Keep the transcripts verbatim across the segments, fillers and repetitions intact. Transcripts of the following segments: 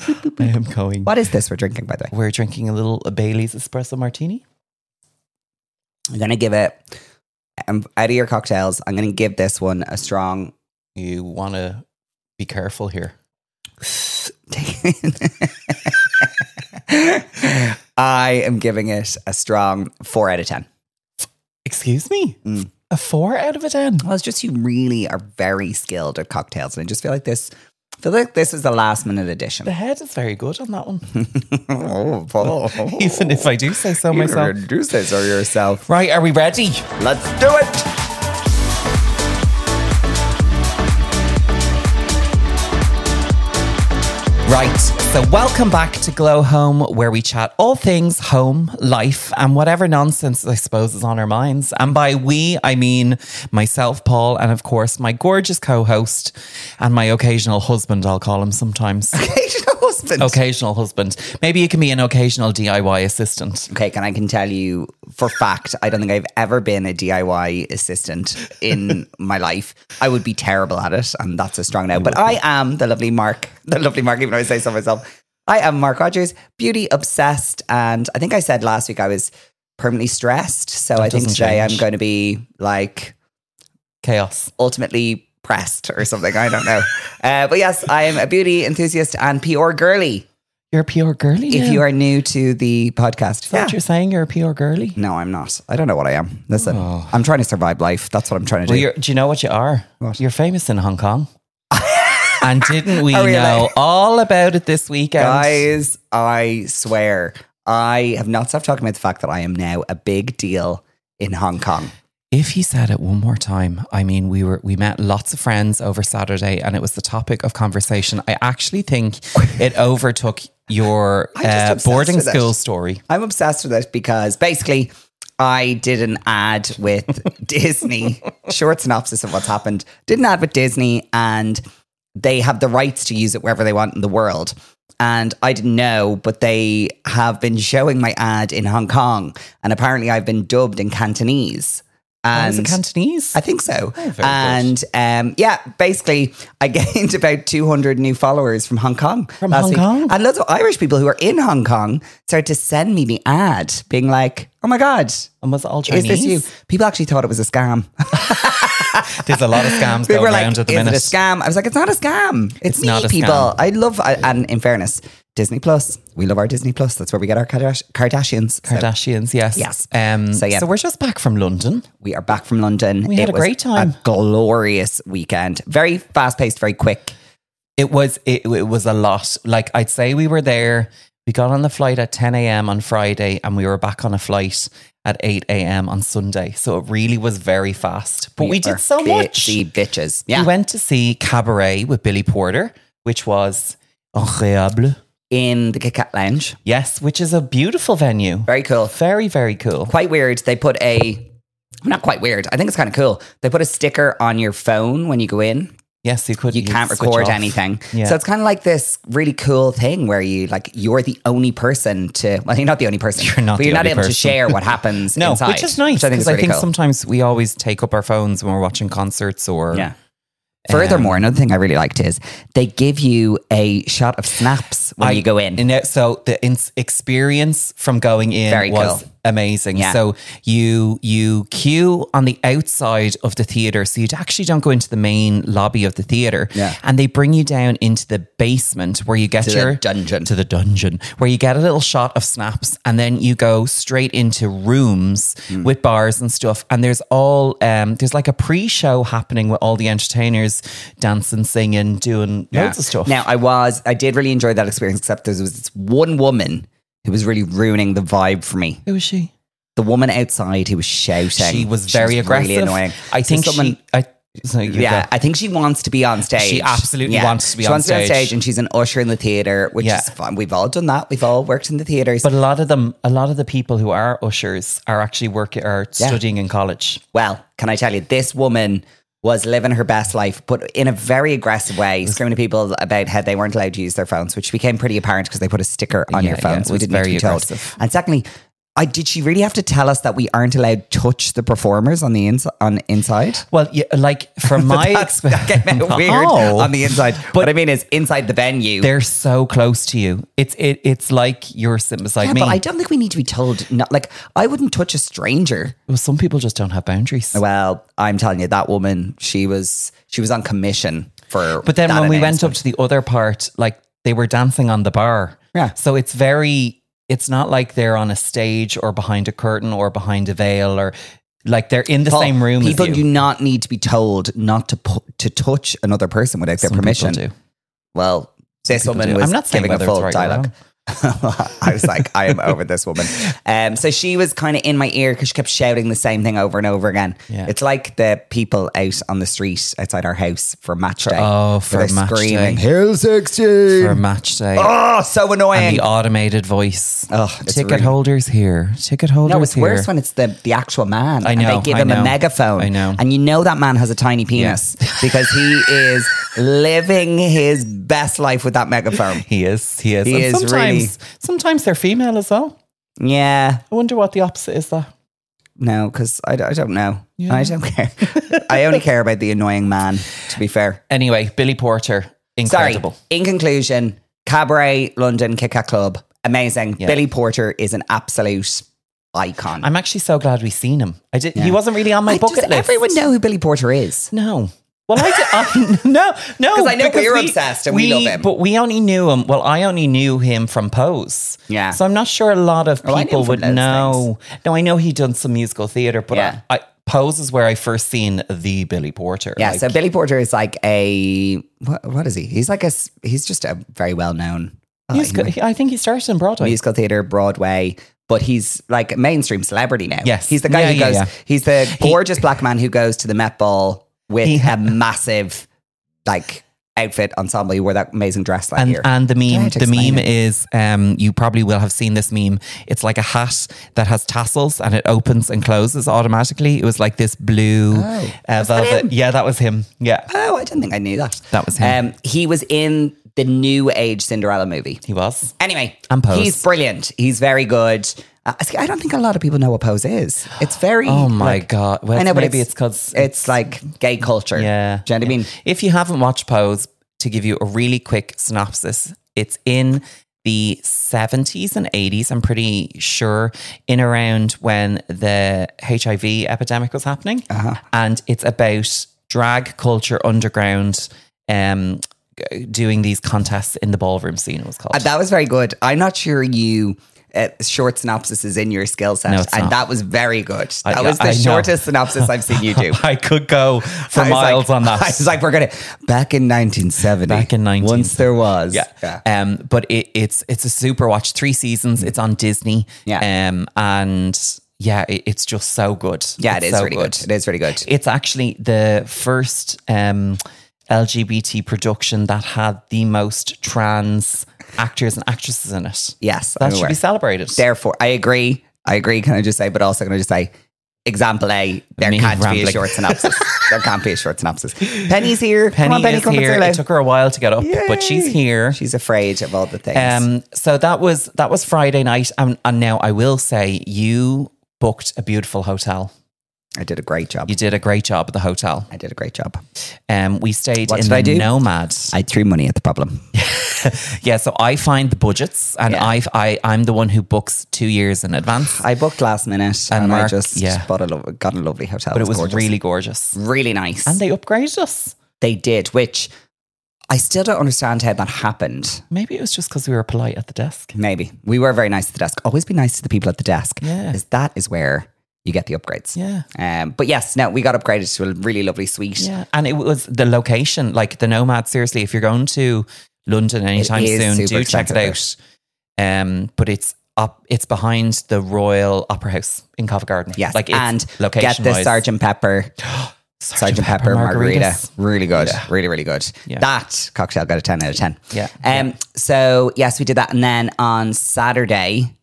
I am going. What is this we're drinking, by the way? We're drinking a little Bailey's espresso martini. I'm going to give it, um, out of your cocktails, I'm going to give this one a strong... You want to be careful here. I am giving it a strong four out of ten. Excuse me? Mm. A four out of a ten? Well, it's just you really are very skilled at cocktails. And I just feel like this, I feel like this is the last minute edition. The head is very good on that one. oh, Paul. Even if I do say so myself. You do say so yourself. Right, are we ready? Let's do it. Right, so welcome back to Glow Home, where we chat all things home, life, and whatever nonsense I suppose is on our minds. And by we, I mean myself, Paul, and of course my gorgeous co-host and my occasional husband, I'll call him sometimes. Occasional husband? Occasional husband. Maybe you can be an occasional D I Y assistant. Okay, can I can tell you for fact, I don't think I've ever been a D I Y assistant in my life. I would be terrible at it, and that's a strong no. But I am the lovely Mark, the lovely Mark, even though I say so myself. I am Mark Rogers, beauty obsessed, and I think I said last week I was permanently stressed. So That I think doesn't today change. I'm going to be like Chaos. ultimately pressed or something. I don't know. uh, but yes, I am a beauty enthusiast and P R girly. You're a P R girly If now? you are new to the podcast, Is that what you're saying? You're a P R girly? No, I'm not. I don't know what I am. Listen, Oh. I'm trying to survive life. That's what I'm trying to Well, do. you're, do you know what you are? What? You're famous in Hong Kong. And didn't we Oh, really? know all about it this weekend? Guys, I swear, I have not stopped talking about the fact that I am now a big deal in Hong Kong. If you said it one more time, I mean, we were we met lots of friends over Saturday, and it was the topic of conversation. I actually think it overtook your I'm just uh, obsessed boarding with it. school story. I'm obsessed with it because basically I did an ad with Disney, short synopsis of what's happened, did an ad with Disney, and they have the rights to use it wherever they want in the world. And I didn't know, but they have been showing my ad in Hong Kong, and apparently I've been dubbed in Cantonese. Oh, is And it Cantonese? I think so. Oh, very and um, yeah, basically, I gained about two hundred new followers from Hong Kong. From last Hong week. Kong? And lots of Irish people who are in Hong Kong started to send me the ad, being like, oh my God, And was it all is Chinese? this you? People actually thought it was a scam. There's a lot of scams People going were around like, at the is minute. it a scam? I was like, it's not a scam. It's, It's me, not a people. scam. I love, I, and in fairness, Disney Plus, we love our Disney Plus. That's where we get our Kardash- Kardashians. So Kardashians, yes. Yes. Um, So, so, yeah. we're just back from London. we are back from London. We had It a was great time. A glorious weekend. Very fast paced, very quick. It was it, it was a lot. Like I'd say we were there. We got on the flight at ten a.m. on Friday, and we were back on a flight at eight a.m. on Sunday. So it really was very fast. But we, are did so much. busy bitches. Yeah. We went to see Cabaret with Billy Porter, which was incroyable. In the Kit Kat Lounge. Yes, which is a beautiful venue. Very cool. Very, very cool. Quite weird. They put a, not quite weird. I think it's kind of cool. They put a sticker on your phone when you go in. Yes, you could. You can't switch record off. anything. Yeah. So it's kind of like this really cool thing where you like, you're the only person to, well, you're not the only person. You're not but the you're not only able to person. share what happens No, inside. which is nice. Which I think is Because I really think cool. sometimes we always take up our phones when we're watching concerts or Yeah. Furthermore, Um, another thing I really liked is they give you a shot of snaps when I- you go in. in it- so the in- experience from going in Very was cool. amazing. Yeah. So you you queue on the outside of the theater, so you actually don't go into the main lobby of the theater. Yeah. And they bring you down into the basement where you get To the your dungeon. to the dungeon where you get a little shot of snaps, and then you go straight into rooms Hmm. with bars and stuff. And there's all um there's like a pre-show happening with all the entertainers dancing, singing, doing loads of stuff. Now, I was, I did really enjoy that experience, except there was this one woman who was really ruining the vibe for me. Who was she? The woman outside who was shouting. She was very really aggressive. annoying. I So think someone, she. I, so you yeah, go. I think she wants to be on stage. She absolutely wants to be she on wants to be on stage. stage, and she's an usher in the theater, which Yeah. is fun. We've all done that. We've all worked in the theaters. But a lot of them, a lot of the people who are ushers are actually working, are Yeah. studying in college. well, can I tell you, this woman was living her best life, but in a very aggressive way, screaming to people about how they weren't allowed to use their phones, which became pretty apparent because they put a sticker on Yeah, your phone, yeah, so it we was didn't very need to be told. aggressive. And secondly, I did she really have to tell us that we aren't allowed to touch the performers on the inside? On inside, Well, yeah, like from my That's, that came out weird No. on the inside. But what I mean is inside the venue. they're so close to you. It's it. It's like you're sitting beside yeah, me. but I don't think we need to be told. Not like I wouldn't touch a stranger. Well, some people just don't have boundaries. Well, I'm telling you, that woman, she was she was on commission for. But then that when we went up announcement. to the other part, like they were dancing on the bar. Yeah. So it's very. It's not like they're on a stage or behind a curtain or behind a veil or like they're in the Paul, same room. people as you. do not need to be told not to pu- to touch another person without their Some permission. people do. Well, this people woman do. was I'm not saying giving a whether it's full right or dialogue. I was like, I am over this woman. Um, so she was kind of in my ear because she kept shouting the same thing over and over again. Yeah. It's like the people out on the street outside our house for match day. Oh, where for they're match screaming, day. Hill sixteen. For a match day. Oh, so annoying. And the automated voice. Oh, it's Ticket really- holders here. Ticket holders No, it's here. worse when it's the, the actual man. I know, And they give I him know. a megaphone. I know. And you know that man has a tiny penis because he is living his best life with that megaphone. He is. He is. He And is sometimes, really- sometimes they're female as well. Yeah. I wonder what the opposite is. That No, because I, I don't know. Yeah. I don't care. I only care about the annoying man, to be fair. anyway. Billy Porter, incredible. Sorry. In conclusion, Cabaret London Kit Kat Club, amazing. Yeah. Billy Porter is an absolute icon. I'm actually so glad we've seen him. I did. Yeah. He wasn't really on my I- bucket does list. everyone know who Billy Porter is? No. Well, I, did, I no, no, 'Cause I know because we're obsessed and we love him. But we only knew him. Well, I only knew him from Pose. Yeah. So I'm not sure a lot of Oh, I knew people him from would those know. No, I know he done some musical theater, but Yeah. I, I, Pose is where I first seen the Billy Porter. Yeah, Like, so Billy Porter is like a what, what is he? He's like a s- he's just a very well known musical, I think he started in Broadway. musical theater, Broadway, but he's like a mainstream celebrity now. Yes. he's the guy Yeah, who yeah, goes. yeah. He's the gorgeous black man who goes to the Met Ball with He ha- a massive like outfit ensemble. He wore that amazing dress last And, year. and the Can I meme, have to the explain meme it? is, um, you probably will have seen this meme. It's like a hat that has tassels and it opens and closes automatically. It was like this blue Oh, uh, was that velvet. him? Yeah, that was him. Yeah, Oh, I didn't think I knew that. That was him. Um, he was in the new age Cinderella movie. he was. Anyway, And Pose. he's brilliant. He's very good. Uh, see, I don't think a lot of people know what Pose is. It's very. Oh my like, God. Well, I know, but maybe it's because it's like gay culture. Yeah. Do you know what I mean? If you haven't watched Pose, to give you a really quick synopsis, it's in the seventies and eighties, I'm pretty sure, in around when the H I V epidemic was happening. Uh-huh. And it's about drag culture underground, um, g- doing these contests in the ballroom scene, it was called. Uh, that was very good. I'm not sure you. Uh, short synopsis is in your skill set, No, it's and not. that was very good. I- That was the I know. shortest synopsis I've seen you do. I could go for I was miles like- on that. I was like, we're gonna back in nineteen seventy. Back in nineteen once there was, Yeah. Um, but it, it's it's a super watch. Three seasons. It's on Disney. Yeah. Um, and yeah, it, it's just so good. yeah, It's it is so really good. It is really good. It's actually the first um, L G B T production that had the most trans actors and actresses in it. Yes, That I'm should aware. be celebrated. Therefore, I agree. I agree. Can I just say, but also can I just say, example A, there Me can't be a rambling. short synopsis. There can't be a short synopsis. Penny's here. Penny come on, Penny, is come and here. say hello. It took her a while to get up, but she's Yay. here. She's afraid of all the things. Um, so that was that was Friday night, and, and now I will say you booked a beautiful hotel. I did a great job. You did a great job at the hotel. I did a great job. Um, we stayed What in did the I do? Nomad. I threw money at the problem. Yeah, so I find the budgets, and Yeah. I've, I I'm the one who books two years in advance. I booked last minute and, And I Mark- just yeah. bought a lo- got a lovely hotel. but it was gorgeous. really gorgeous, really nice. and they upgraded us. they did, which I still don't understand how that happened. Maybe it was just because we were polite at the desk. Maybe. We were very nice at the desk. Always be nice to the people at the desk. Yeah. Because that is where you get the upgrades. Yeah. Um, but yes, no, we got upgraded to a really lovely suite. Yeah, and it was the location, like the Nomad. Seriously, if you're going to London anytime is soon, super do check it out. expensive Um, but it's up, it's behind the Royal Opera House in Covent Garden. Yes. like it's and location get the wise. Sergeant Pepper. Sergeant Pepper, margarita. margaritas. Really good. Yeah. Really, really good. Yeah. That cocktail got a ten out of ten. Yeah. Um, so yes, we did that. And then on Saturday,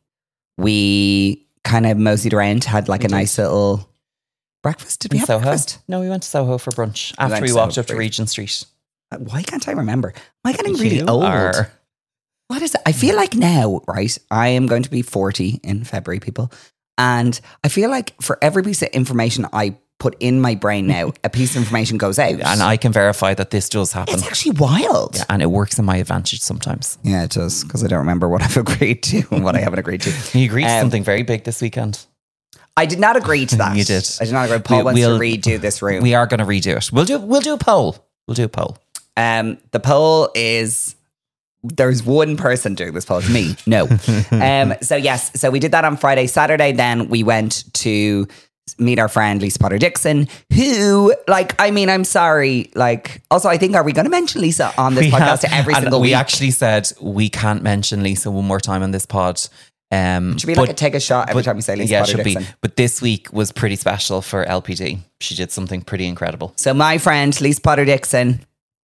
we kind of moseyed around, had like a nice little breakfast. Did we In have Soho. breakfast? No, we went to Soho for brunch after went we to walked Soho up to for- Regent Street. Uh, Why can't I remember? Am I getting really You old? are- What is it? I feel like now, right? I am going to be forty in February, people. And I feel like for every piece of information I put in my brain now, a piece of information goes out. And I can verify that this does happen. It's actually wild. Yeah, and it works in my advantage sometimes. Yeah, it does. Because I don't remember what I've agreed to and what I haven't agreed to. You agreed to Um, something very big this weekend. I did not agree to that. You did. I did not agree. Paul We- wants we'll- to redo this room. We are going to redo it. We'll do. We'll do a poll. We'll do a poll. Um, the poll is there's one person doing this poll. It's me. No. um, so yes, so we did that on Friday. Saturday, then we went to meet our friend Lisa Potter Dixon, who, like, I mean, I'm sorry. Like, also, I think are we going to mention Lisa on this We podcast have- every and single we week? actually said we can't mention Lisa one more time on this pod. Um, Should we like a take a shot every time we say Lisa yeah, Potter should Dixon? be. But this week was pretty special for L P D. She did something pretty incredible. So my friend Lisa Potter Dixon,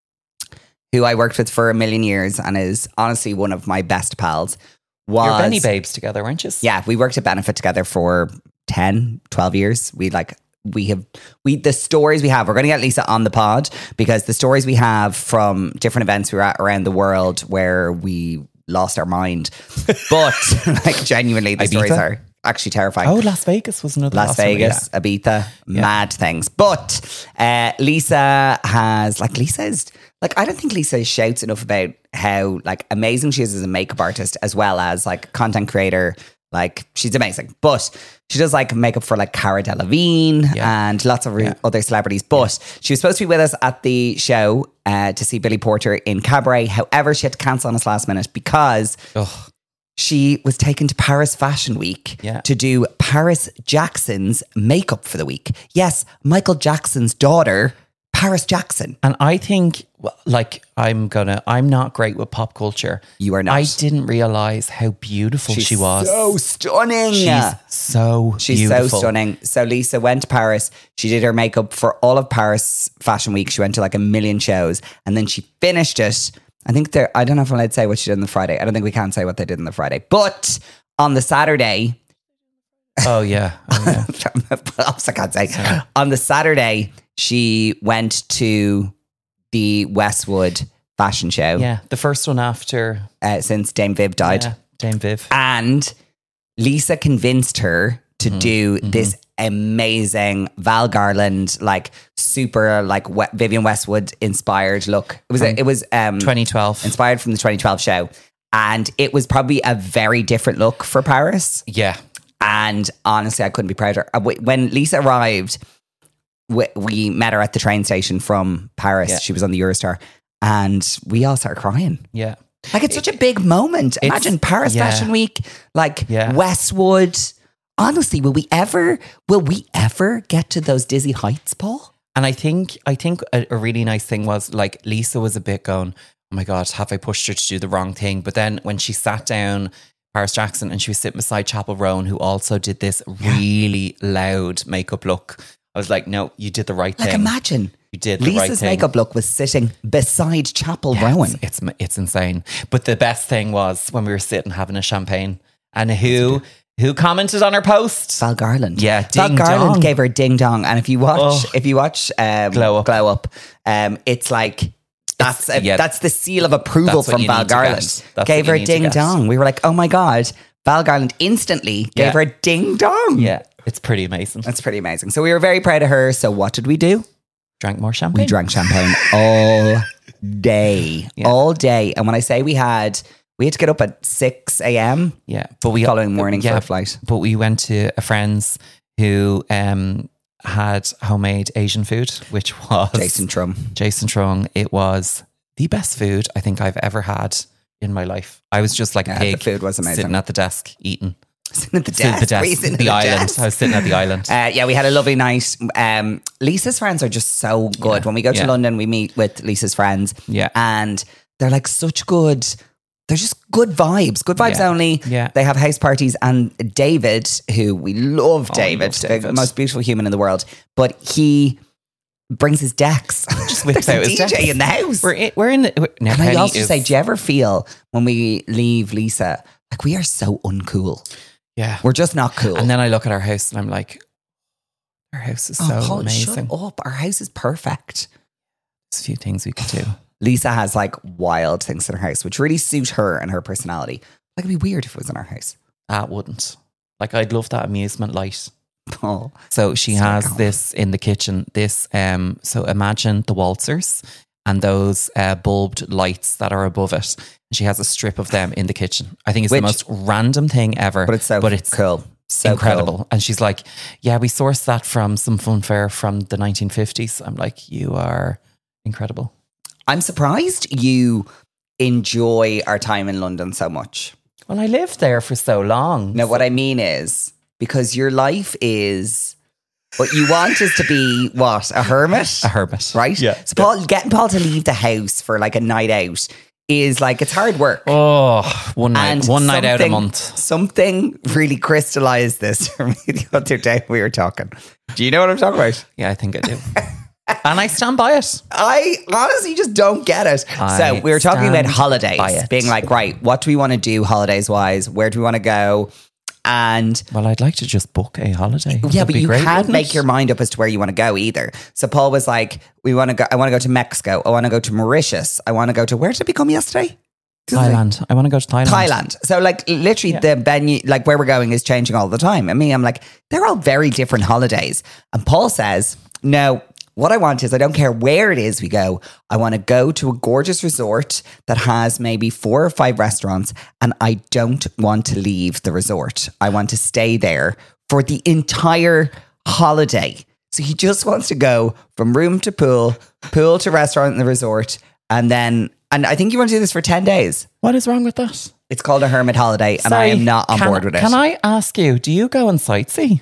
who I worked with for a million years and is honestly one of my best pals, was You're Benny Babes together, weren't you? Yeah, we worked at Benefit together for ten, twelve years. We like, we have, we, the stories we have, we're going to get Lisa on the pod because the stories we have from different events we were at around the world where we lost our mind. But like genuinely, the Ibiza? stories are actually terrifying. Oh, Las Vegas was another Las last one, Vegas, yeah. Ibiza, mad things. But uh, Lisa has, like, Lisa is, like, I don't think Lisa shouts enough about how, like, amazing she is as a makeup artist as well as, like, content creator. Like, she's amazing. But she does, like, makeup for, like, Cara Delevingne Yeah. and lots of re- Yeah. other celebrities. But she was supposed to be with us at the show uh, to see Billy Porter in Cabaret. However, she had to cancel on us last minute because Ugh. she was taken to Paris Fashion Week Yeah. to do Paris Jackson's makeup for the week. Yes, Michael Jackson's daughter, Paris Jackson. And I think, well, like, I'm gonna, I'm not great with pop culture. You are not. I didn't realize how beautiful She's she was. so stunning. She's so She's beautiful. so stunning. So Lisa went to Paris. She did her makeup for all of Paris Fashion Week. She went to like a million shows and then she finished it. I think there, I don't know if I'm allowed to say what she did on the Friday. I don't think we can say what they did on the Friday. But on the Saturday, Oh yeah. Oh, yeah. I can't say. On the Saturday, she went to the Westwood fashion show Yeah. The first one after uh, since Dame Viv died. yeah, Dame Viv. And Lisa convinced her to Mm-hmm. do this amazing Val Garland, like super, like we- Vivienne Westwood inspired look. It was, a, it was um, twenty twelve. inspired from the twenty twelve show. And it was probably a very different look for Paris. Yeah. And honestly, I couldn't be prouder. Uh, wh- When Lisa arrived, we, we met her at the train station from Paris. Yeah. She was on the Eurostar. And we all started crying. Yeah. Like, it's such a big moment. Imagine Paris yeah. Fashion Week, like Yeah. Westwood. Honestly, will we ever, will we ever get to those dizzy heights, Paul? And I think I think a, a really nice thing was like Lisa was a bit going, oh my God, have I pushed her to do the wrong thing? But then when she sat down, Paris Jackson, and she was sitting beside Chapel Roan, who also did this really loud makeup look, I was like, no, you did the right Like, thing. imagine. You did the Lisa's right thing. makeup look was sitting beside Chapel Yeah, Rowan. It's, it's it's insane. But the best thing was when we were sitting having a champagne, and who who commented on her post? Val Garland. Yeah, Val ding Garland dong. gave her ding dong. And if you watch, Oh. if you watch um, Glow Up. Glow Up, um, it's like that's a, yeah. that's the seal of approval That's what from you Val need to get. Garland. That's Gave what you her need to ding get. dong. We were like, oh my God. Val Garland instantly gave Yeah. her ding dong. Yeah, it's pretty amazing. That's pretty amazing. So we were very proud of her. So what did we do? Drank more champagne. We drank champagne all day, Yeah. all day. And when I say we had, we had to get up at six a.m. Yeah, but we following morning for yeah, a flight. But we went to a friend's who um, had homemade Asian food, which was Jason Trum. Jason Trung. It was the best food I think I've ever had in my life. I was just like a Yeah, pig. the food was amazing. Sitting at the desk eating. Sitting at the Sitting at desk. the Were you desk. sitting The, at island. desk? I was sitting at the island. Uh, yeah, we had a lovely night. Um, Lisa's friends are just so good. Yeah. When we go to Yeah. London, we meet with Lisa's friends. Yeah. And they're like such good, they're just good vibes, good vibes Yeah. only. Yeah. They have house parties. And David, who we love Oh, I David, love the David. most beautiful human in the world, but he brings his decks. Just whips There's a out his D J decks. in the house. We're in, we're in we're, now Can I Penny also is- say, do you ever feel when we leave Lisa, like we are so uncool? yeah. We're just not cool. And then I look at our house and I'm like, our house is so oh, Paul, amazing. shut up. Our house is perfect. There's a few things we could do. Lisa has like wild things in her house, which really suit her and her personality. Like, it'd be weird if it was in our house. That wouldn't. Like, I'd love that amusement light. Oh, so she so has cool. this in the kitchen. This, um, so imagine the waltzers and those uh, bulbed lights that are above it. She has a strip of them in the kitchen. I think it's Which, the most random thing ever. But it's so but it's cool. So incredible. Cool. And she's like, yeah, we sourced that from some funfair from the nineteen fifties. I'm like, you are incredible. I'm surprised you enjoy our time in London so much. Well, I lived there for so long. No, what I mean is, because your life is, what you want is to be, what, a hermit? A hermit. Right? Yeah. So Paul, getting Paul to leave the house for like a night out is like, it's hard work. Oh, one night, And one night out a something- month. Something really crystallized this for me the other day we were talking. Do you know what I'm talking about? Yeah, I think I do. And I stand by it. I honestly just don't get it. I so we were talking about stand by holidays, it. being like, right, what do we want to do holidays wise? Where do we want to go? And Well, I'd like to just book a holiday. yeah, Would but be you great, can't wouldn't make it? your mind up as to where you want to go either. So Paul was like, we want to go, I want to go to Mexico. I want to go to Mauritius. I want to go to, where did it become yesterday? Thailand. I want to go to Thailand. Thailand. So like literally Yeah. the venue, like where we're going is changing all the time. I mean, I'm like, they're all very different holidays. And Paul says, no, what I want is I don't care where it is we go. I want to go to a gorgeous resort that has maybe four or five restaurants and I don't want to leave the resort. I want to stay there for the entire holiday. So he just wants to go from room to pool, pool to restaurant in the resort. And then, and I think you want to do this for ten days. What is wrong with that? It's called a hermit holiday, and Sorry, I am not on can- board with it. Can I ask you, do you go and sightsee?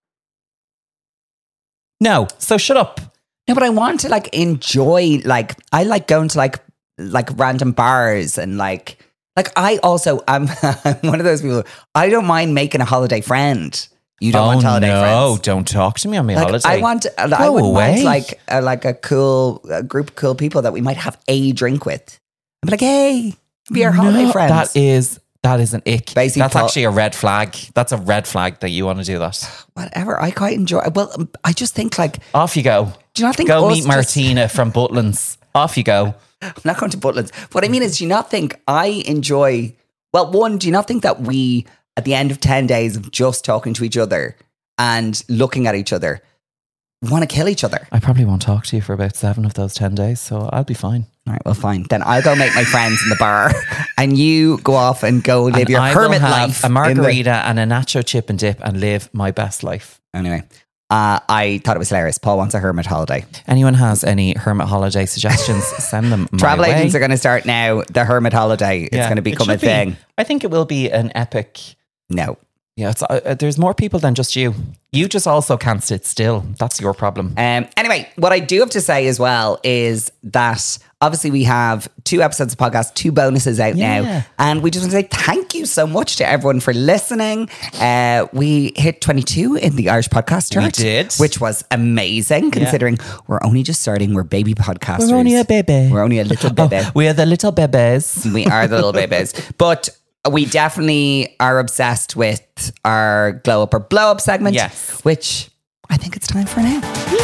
No. So shut up. No, but I want to like enjoy. Like I like going to like like random bars and like like I also I'm, I'm one of those people. I don't mind making a holiday friend. You don't oh, want holiday no, friends. don't talk to me on my Like, holiday. I want. I Go would away. want like a, like a cool a group of cool people that we might have a drink with. I'm like, hey, be our holiday No, friends. That is that is an ick. Basically, That's Paul- actually a red flag. That's a red flag that you want to do that. Whatever. I quite enjoy. Well, um, I just think like. Off you go. Do you not think Go us meet just- Martina from Butlins. Off you go. I'm not going to Butlins. What I mean is, do you not think I enjoy? Well, one, do you not think that we, at the end of ten days of just talking to each other and looking at each other, want to kill each other? I probably won't talk to you for about seven of those ten days, so I'll be fine. All right, well, fine. Then I'll go make my friends in the bar, and you go off and go live And your I will hermit have life. a in the- margarita and a nacho chip and dip and live my best life. Anyway, uh, I thought it was hilarious. Paul wants a hermit holiday. Anyone has any hermit holiday suggestions, send them my Travel way. agents are going to start now. The hermit holiday. It's Yeah, going to it become a should be. thing. I think it will be an epic. No. Yeah, it's, uh, uh, there's more people than just you. You just also can't sit still. That's your problem. Um, anyway, what I do have to say as well is that obviously we have two episodes of podcast, two bonuses out Yeah. now. And we just want to say thank you so much to everyone for listening. Uh, we hit twenty-two in the Irish podcast We chart. did. Which was amazing considering we're only just starting. We're baby podcasters. We're only a baby. We're only a little baby. Oh, we're the little bebes. We are the little babies. But we definitely are obsessed with our glow up or blow up segment. Yes. Which I think it's time for now.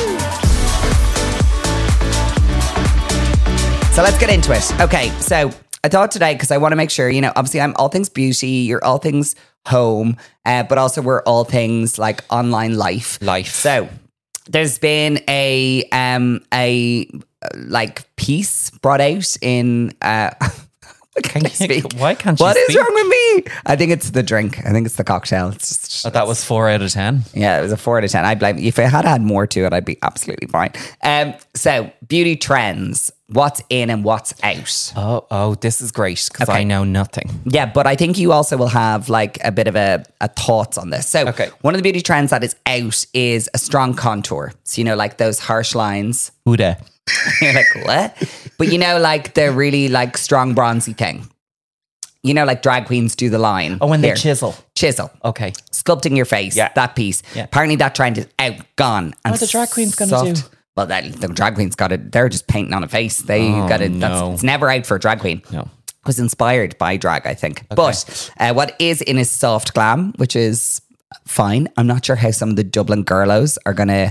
So let's get into it. Okay, so I thought today, because I want to make sure, you know, obviously I'm all things beauty, you're all things home, uh, but also we're all things like online life. Life. So there's been a um a uh, like piece brought out in uh Can I speak? Why can't you What is speak? wrong with me? I think it's the drink. I think it's the cocktail. It's just, Oh, that was four out of ten. yeah, it was a four out of ten. I blame. If I had had more to it, I'd be absolutely fine. Um, so beauty trends. What's in and what's out? Oh, oh, this is great because Okay. I know nothing. Yeah, but I think you also will have like a bit of a, a thoughts on this. So Okay. one of the beauty trends that is out is a strong contour. So, you know, like those harsh lines. Huda. You're like, what? But you know, like the really like strong bronzy thing. You know, like drag queens do the line. Oh, when they Here. chisel. Chisel. Okay. Sculpting your face. Yeah. That piece. Yeah. Apparently that trend is out, gone. And What are the drag queens gonna soft. do? Well, that, the drag queens got it. They're just painting on a face. They Oh, got it. no. That's, it's never out for a drag queen. No. It was inspired by drag, I think. But uh, what is in is soft glam, which is fine. I'm not sure how some of the Dublin girlos are going to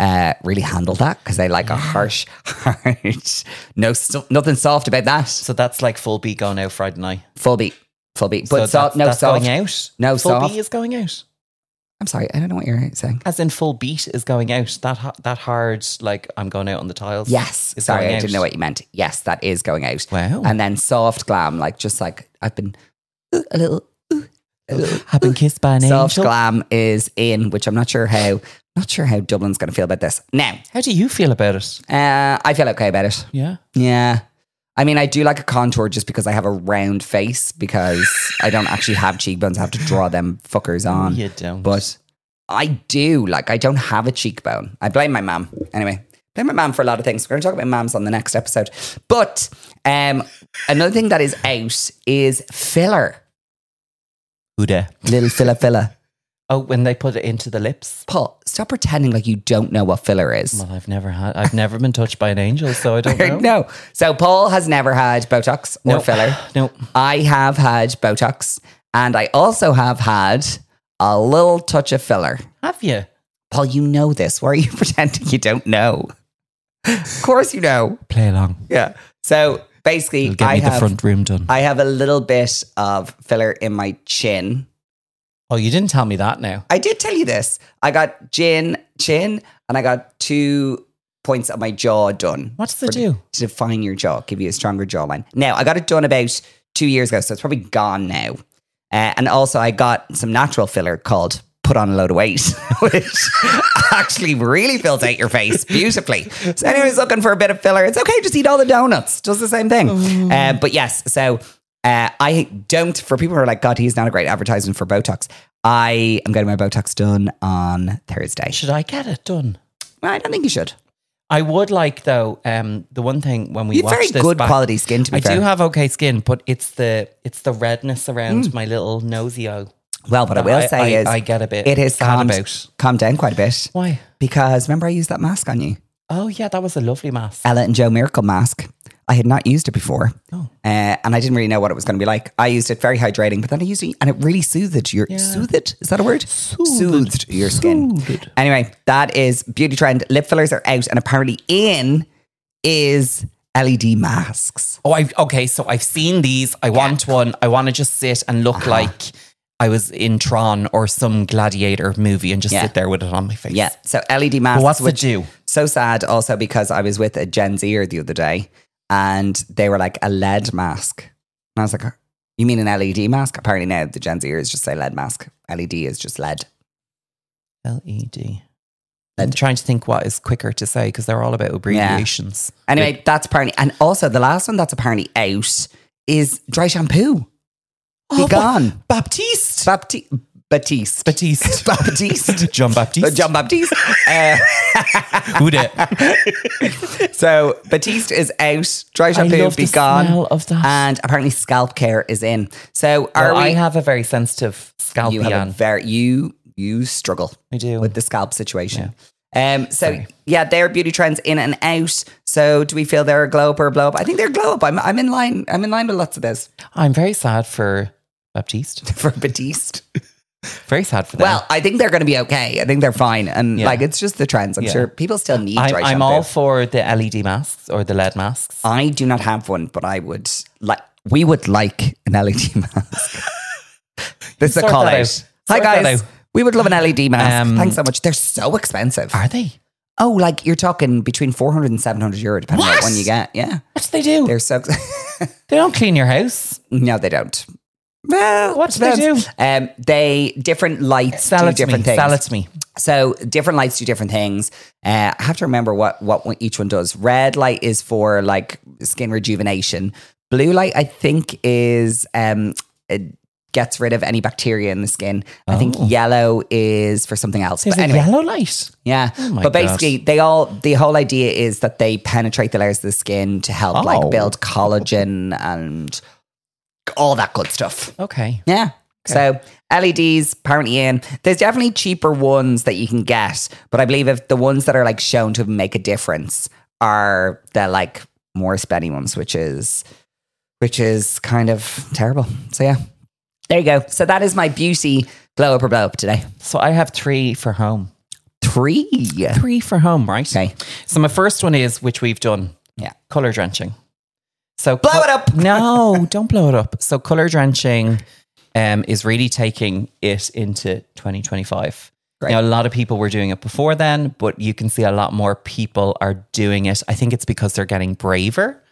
uh, really handle that because they like a harsh, harsh, no, so, nothing soft about that. So that's like full beat going out Friday night. Full beat, full beat, So but so, that's, no that's soft. going out. No full soft. beat is going out. I'm sorry, I don't know what you're saying. As in full beat is going out. That ha- that hard, like I'm going out on the tiles. Yes, is sorry, going I out. didn't know what you meant. Yes, that is going out. Wow. And then soft glam, like just like I've been ooh, a little, ooh, a little. I've been kissed by an Soft angel. glam is in, which I'm not sure how, not sure how Dublin's going to feel about this. Now, How do you feel about it? uh, I feel okay about it. Yeah. Yeah. I mean, I do like a contour just because I have a round face because I don't actually have cheekbones. I have to draw them fuckers on. You don't. But I do. Like, I don't have a cheekbone. I blame my mum. Anyway, blame my mum for a lot of things. We're going to talk about mums on the next episode. But um, another thing that is out is filler. Who da? Little filler filler. Oh, when they put it into the lips. Paul, stop pretending like you don't know what filler is. Well, I've never had. I've never been touched by an angel, so I don't know. No. So Paul has never had Botox or No. filler. No. I have had Botox and I also have had a little touch of filler. Have you? Paul, you know this. Why are you pretending you don't know? Of course you know. Play along. Yeah. So basically, It'll get I me have, the front room done. I have a little bit of filler in my chin. Oh, you didn't tell me that now. I did tell you this. I got chin, chin, and I got two points of my jaw done. What's the For- do? To define your jaw, give you a stronger jawline. Now, I got it done about two years ago, so it's probably gone now. Uh, and also, I got some natural filler called Put On a Load of Weight, which actually really fills out your face beautifully. So anyone's looking for a bit of filler, it's okay, just eat all the donuts. Does the same thing. Oh. Uh, but yes, so uh, I don't, for people who are like, God, he's not a great advertisement for Botox. I am getting my Botox done on Thursday. Should I get it done? I don't think you should. I would like though. Um, the one thing when we You have watch very this good back- quality skin, to be I fair. do have okay skin, but it's the it's the redness around my little nosy eye. Well, what I will say I, is I get a bit. it has sad calmed, about. calmed down quite a bit. Why? Because remember I used that mask on you? Oh yeah, that was a lovely mask. Ella and Joe Miracle mask. I had not used it before. Oh. Uh, and I didn't really know what it was going to be like. I used it very hydrating, but then I used it and it really soothed your, Yeah. soothed? Is that a word? Soothed. your skin. Soothed. Anyway, that is beauty trend. Lip fillers are out and apparently in is L E D masks. Oh, I okay. So I've seen these. I want one. I want to just sit and look Uh-huh. like I was in Tron or some gladiator movie and just Yeah. sit there with it on my face. Yeah. So L E D masks. But what's the which- do? So sad also because I was with a Gen Zer the other day and they were like a L E D mask. And I was like, you mean an L E D mask? Apparently now the Gen Zers just say L E D mask. L E D is just L E D. L E D. I'm trying to think what is quicker to say because they're all about abbreviations. Anyway, that's apparently, and also the last one that's apparently out is dry shampoo. Be Oh, gone. Baptiste. Baptiste. Batiste. Baptiste. Baptiste. John Baptiste. Uh, John Baptiste. Uh, Who did? so Batiste is out. Dry I shampoo love be the gone. smell of that. And apparently scalp care is in. So are Well, we? I have a very sensitive scalp. you have a Ian. very you you struggle I do. with the scalp situation. Um, so Sorry. yeah, they're beauty trends in and out. So do we feel they're a glow up or a blow up? I think they're a glow up. I'm I'm in line. I'm in line with lots of this I'm very sad for Baptiste. for Batiste. Very sad for them. Well, I think they're going to be okay. I think they're fine, and Yeah. like it's just the trends. I'm Yeah. sure people still need I'm, dry I'm shampoo. all for the L E D masks or the L E D masks. I do not have one, but I would like. We would like an L E D mask. This is a Sort call that out. out. Hi Sort that guys, out. we would love an L E D mask. Um, Thanks so much. They're so expensive. Are they? Oh, like you're talking between four hundred and seven hundred euro, depending on What? what one you get. Yeah. What do they do? They're so. They don't clean your house. no, they don't. Well, What do they depends. do? Um, they different lights Sell do it to different me. things. Sell it to me. So different lights do different things. Uh, I have to remember what what one- each one does. Red light is for like skin rejuvenation. Blue light, I think, is um, it gets rid of any bacteria in the skin. I think Oh. yellow is for something else. There's But a anyway, yellow light. yeah. Oh my but basically, they all the whole idea is that they penetrate the layers of the skin to help Oh. like build collagen and all that good stuff. Okay. Yeah. So L E Ds apparently in. There's definitely cheaper ones that you can get, but I believe if the ones that are like shown to make a difference are the like more spenny ones, which is which is kind of terrible. So yeah. There you go. So that is my beauty glow up or blow up today. So I have three for home. three. Three for home, right? Okay. So my first one is, which we've done, Yeah. colour drenching. So Blow it up. No, don't blow it up. So colour drenching um, is really taking it into twenty twenty-five. Great. Now, a lot of people were doing it before then, but you can see a lot more people are doing it. I think it's because they're getting braver.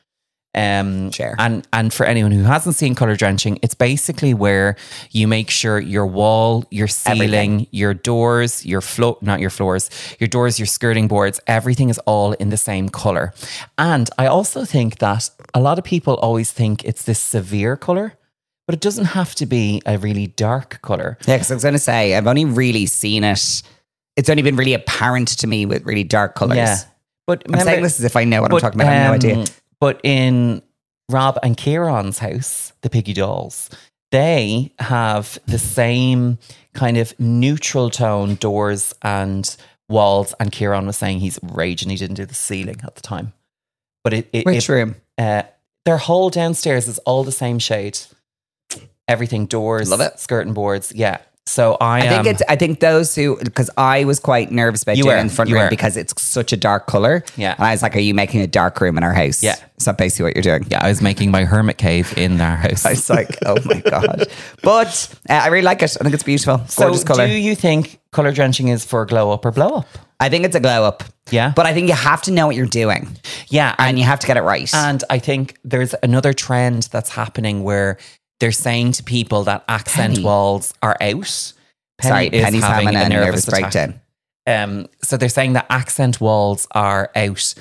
Um, Sure. And and for anyone who hasn't seen colour drenching, it's basically where you make sure your wall, your ceiling, Everything. your doors, your floor, not your floors, your doors, your skirting boards, everything is all in the same colour. And I also think that a lot of people always think it's this severe colour, but it doesn't have to be a really dark colour. Yeah, because I was going to say, I've only really seen it. It's only been really apparent to me with really dark colours. Yeah. But I'm remember, saying this as if I know what but, I'm talking about. I have no um, idea. But in Rob and Kieran's house, the Piggy Dolls, they have the same kind of neutral tone doors and walls. And Kieran was saying he's raging he didn't do the ceiling at the time. But it, it, Which it room? uh, their whole downstairs is all the same shade. Everything, doors, Love it. skirting boards. Yeah. So I, I think um, it's. I think those who, because I was quite nervous about You doing were, it in the front you room were. because it's such a dark color. Yeah. and I was like, "Are you making a dark room in our house?" Yeah. is that basically what you're doing? yeah, I was making my hermit cave in our house. I was like, "Oh my god!" But uh, I really like it. I think it's beautiful. So Gorgeous color. do you think colour drenching is for glow up or blow up? I think it's a glow up. Yeah. but I think you have to know what you're doing, Yeah. and you have to get it right. And I think there's another trend that's happening where they're saying to people that accent Penny. walls are out. Penny Sorry, is Penny's having, a nervous, attack. breakdown. Um, so they're saying that accent walls are out,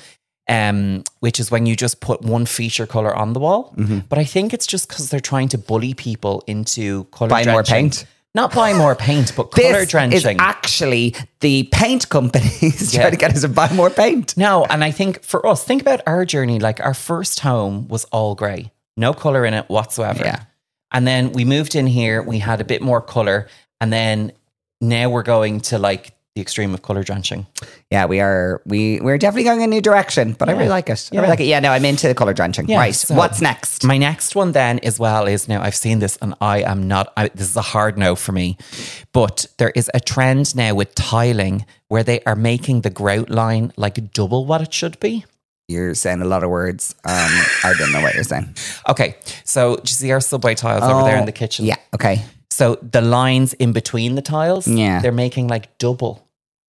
um, which is when you just put one feature color on the wall. Mm-hmm. But I think it's just because they're trying to bully people into color Buy drenching. more paint. Not buy more paint, but color This is drenching. actually the paint companies Yeah. trying to get us to buy more paint. No, and I think for us, think about our journey. Like our first home was all grey, no color in it whatsoever. Yeah. And then we moved in here, we had a bit more color, and then now we're going to like the extreme of color drenching. Yeah, we are. We we're definitely going in a new direction, but I really like it. I Yeah. really like it. Yeah, no, I'm into the color drenching. Yeah, right. so- What's next? My next one then as well is now I've seen this and I am not, I, this is a hard no for me, but there is a trend now with tiling where they are making the grout line like double what it should be. You're saying a lot of words. Um, I don't know what you're saying. Okay, so do you see our subway tiles over there in the kitchen? Yeah. Okay. So the lines in between the tiles, Yeah. they're making like double.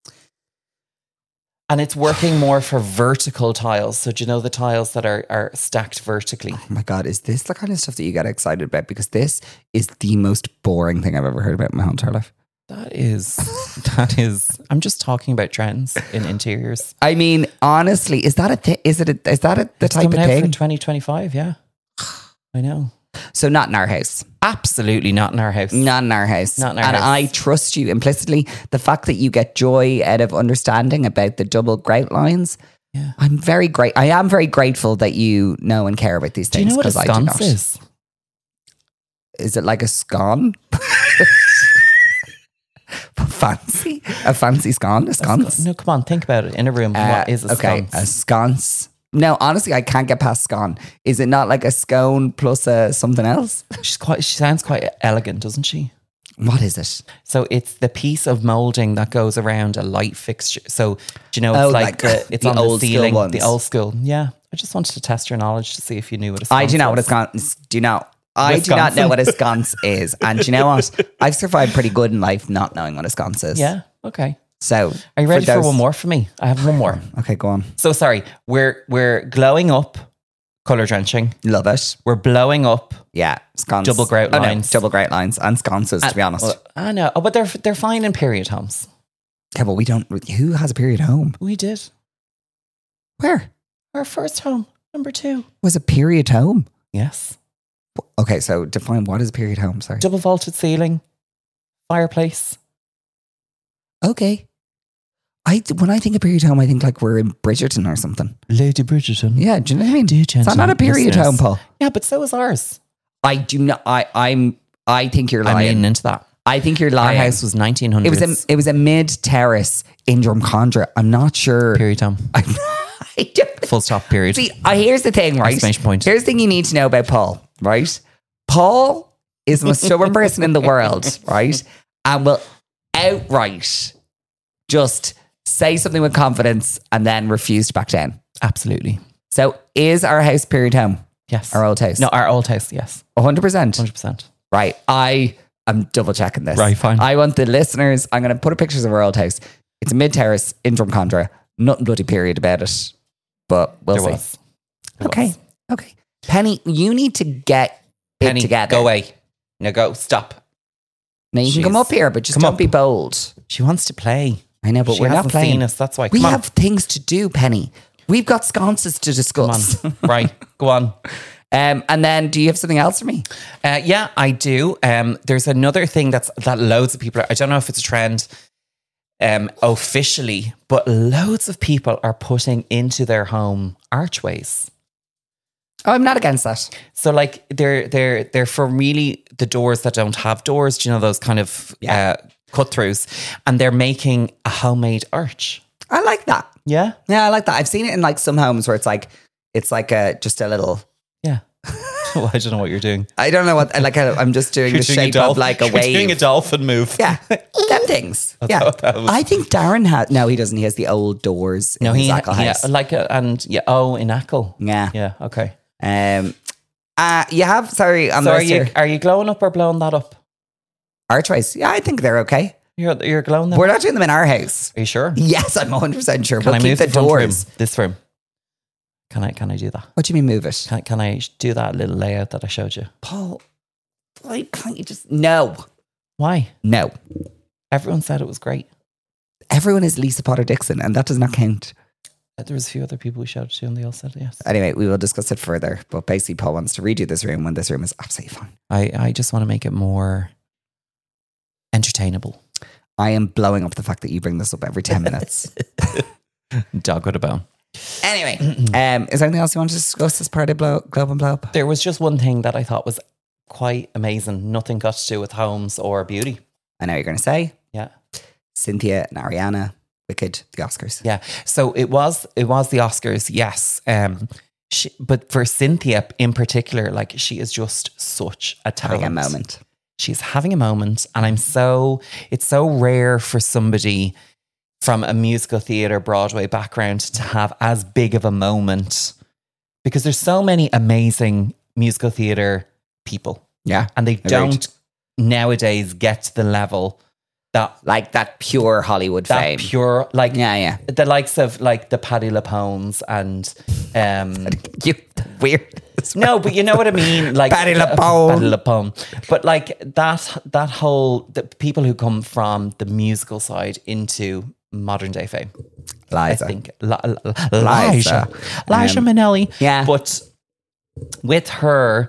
And it's working more for vertical tiles. So do you know the tiles that are, are stacked vertically? Oh my god, is this the kind of stuff that you get excited about? Because this is the most boring thing I've ever heard about in my whole entire life. That is, that is, I'm just talking about trends in interiors. I mean, honestly, is that a thing? Is it? A, is that a, the It's type of coming out thing? for twenty twenty-five, yeah. I know. So not in our house. Absolutely not in our house. Not in our house. Not in our and house. I trust you implicitly. The fact that you get joy out of understanding about the double grout lines. Yeah. I'm very great. I am very grateful that you know and care about these Do you things. know what a 'cause I do sconce not. is? Is it like a scone? Fancy? A fancy scone? A sconce? No, come on, think about it. In a room, what is a Uh, okay, sconce? a sconce. No, honestly, I can't get past scone. Is it not like a scone plus a something else? She's quite, she sounds quite elegant, doesn't she? What is it? So it's the piece of molding that goes around a light fixture. So do you know it's Oh, like, like the, it's the on old the school ceiling, ones. the old school. Yeah, I just wanted to test your knowledge to see if you knew what a sconce I do not know what a was. sconce. Do you know? I do not know what a sconce is. And do you know what? I've survived pretty good in life not knowing what a sconce is. Yeah. Okay. So Are you ready for, those- one more for me? I have one more. Okay, go on. So sorry, we're we're glowing up, color drenching. Love it. We're blowing up. Yeah, sconce. Double grout Oh, no, lines. double grout lines and sconces, to be honest. Well, I know, oh, but they're they're fine in period homes. yeah, but we don't. Who has a period home? We did Where our first home, number two. was a period home? Yes, Okay, so define what is a period home. Sorry. double vaulted ceiling, fireplace. Okay. I when I think of period home, I think like we're in Bridgerton or something. Lady Bridgerton. Yeah, do you know what I mean? Dear Is that not a gentlemen, period listeners. home, Paul? Yeah, but so is ours. I do not. I I'm. I think you're I'm lying. leaning into that. I think you're Our lying. house was nineteen It hundreds. was a it was a mid terrace in Drumcondra. I'm not sure. period home. I'm, I don't, Full stop. Period. see, uh, here's the thing, right? Exclamation point. Here's the thing you need to know about Paul, right? Paul is the most stubborn person in the world, right? And will outright just say something with confidence, and then refuse to back down. Absolutely. So is our house period home? Yes. Our old house? No, our old house, yes. one hundred percent? one hundred percent. Right. I am double checking this. Right, fine. I want the listeners, I'm going to put up pictures of our old house. It's a mid-terrace in Drumcondra. Nothing bloody period about it. But we'll There see. was. There Okay. was. Okay. Penny, you need to get Penny, it together. go away. No, go. Stop. Now you can come Jeez. up here, but just Come don't up. be bold. She wants to play. I know, but She we're not hasn't playing. seen us, that's why. We Come on. have things to do, Penny. We've got sconces to Come discuss. on. Right. Go on. Um, and then, do you have something else for me? Uh, yeah, I do. Um, there's another thing that's that loads of people. I don't know if it's a trend um, officially, but loads of people are putting into their home archways. Oh, I'm not against that. So, like, they're they're they're for really the doors that don't have doors. Do you know those kind of Yeah. uh, cut throughs? And they're making a homemade arch. I like that. Yeah, Yeah, I like that. I've seen it in like some homes where it's like it's like a just a little. yeah. Well, I don't know what you're doing. I don't know what. Like i I'm just doing You're the doing a shape dolphin- of like a you're wave. doing a dolphin move. Yeah, them things. Yeah, what that was. I think Darren has. No, he doesn't. He has the old doors. No, in he his Ackle yeah, house. like a, and yeah. Oh, in Ackle. Yeah. Yeah. Okay. Um. Uh, you have. Sorry, I'm So are sorry. you are you glowing up or blowing that up? Archways. Yeah, I think they're okay. You're you're glowing them. We're up? not doing them in our house. Are you sure? Yes, I'm one hundred percent sure. Can We'll I keep move the the front doors. room? This room. Can I can I do that? What do you mean move it? Can can I do that little layout that I showed you? Paul, why can't you just. No. Why? No. Everyone said it was great. Everyone is Lisa Potter Dixon, and that does not count. Uh, There was a few other people we showed it to, and they all said yes. Anyway, we will discuss it further. But basically, Paul wants to redo this room when this room is absolutely fine. I I just want to make it more entertainable. I am blowing up the fact that you bring this up every ten minutes. Dog with a bone. Anyway, um, is there anything else you want to discuss as part of blow, Globe and Blow Up? There was just one thing that I thought was quite amazing. Nothing got to do with homes or beauty. I know what you're going to say. Yeah. Cynthia and Ariana, Wicked, the Oscars. Yeah. So it was it was the Oscars, yes. Um she, but for Cynthia in particular, like she is just such a talent. Having a moment. She's having a moment, and I'm so it's so rare for somebody from a musical theater Broadway background to have as big of a moment, because there's so many amazing musical theater people, Yeah. and they Agreed. don't nowadays get to the level that Like that pure Hollywood that fame. pure like yeah, yeah. the likes of like the Paddy LaPones and um You weird. no, but you know what I mean, like Patti uh, LuPone. Patti LuPone. But like that that whole the people who come from the musical side into modern day fame, Liza. I think La- La- Liza, Liza Um, Minnelli, yeah. But with her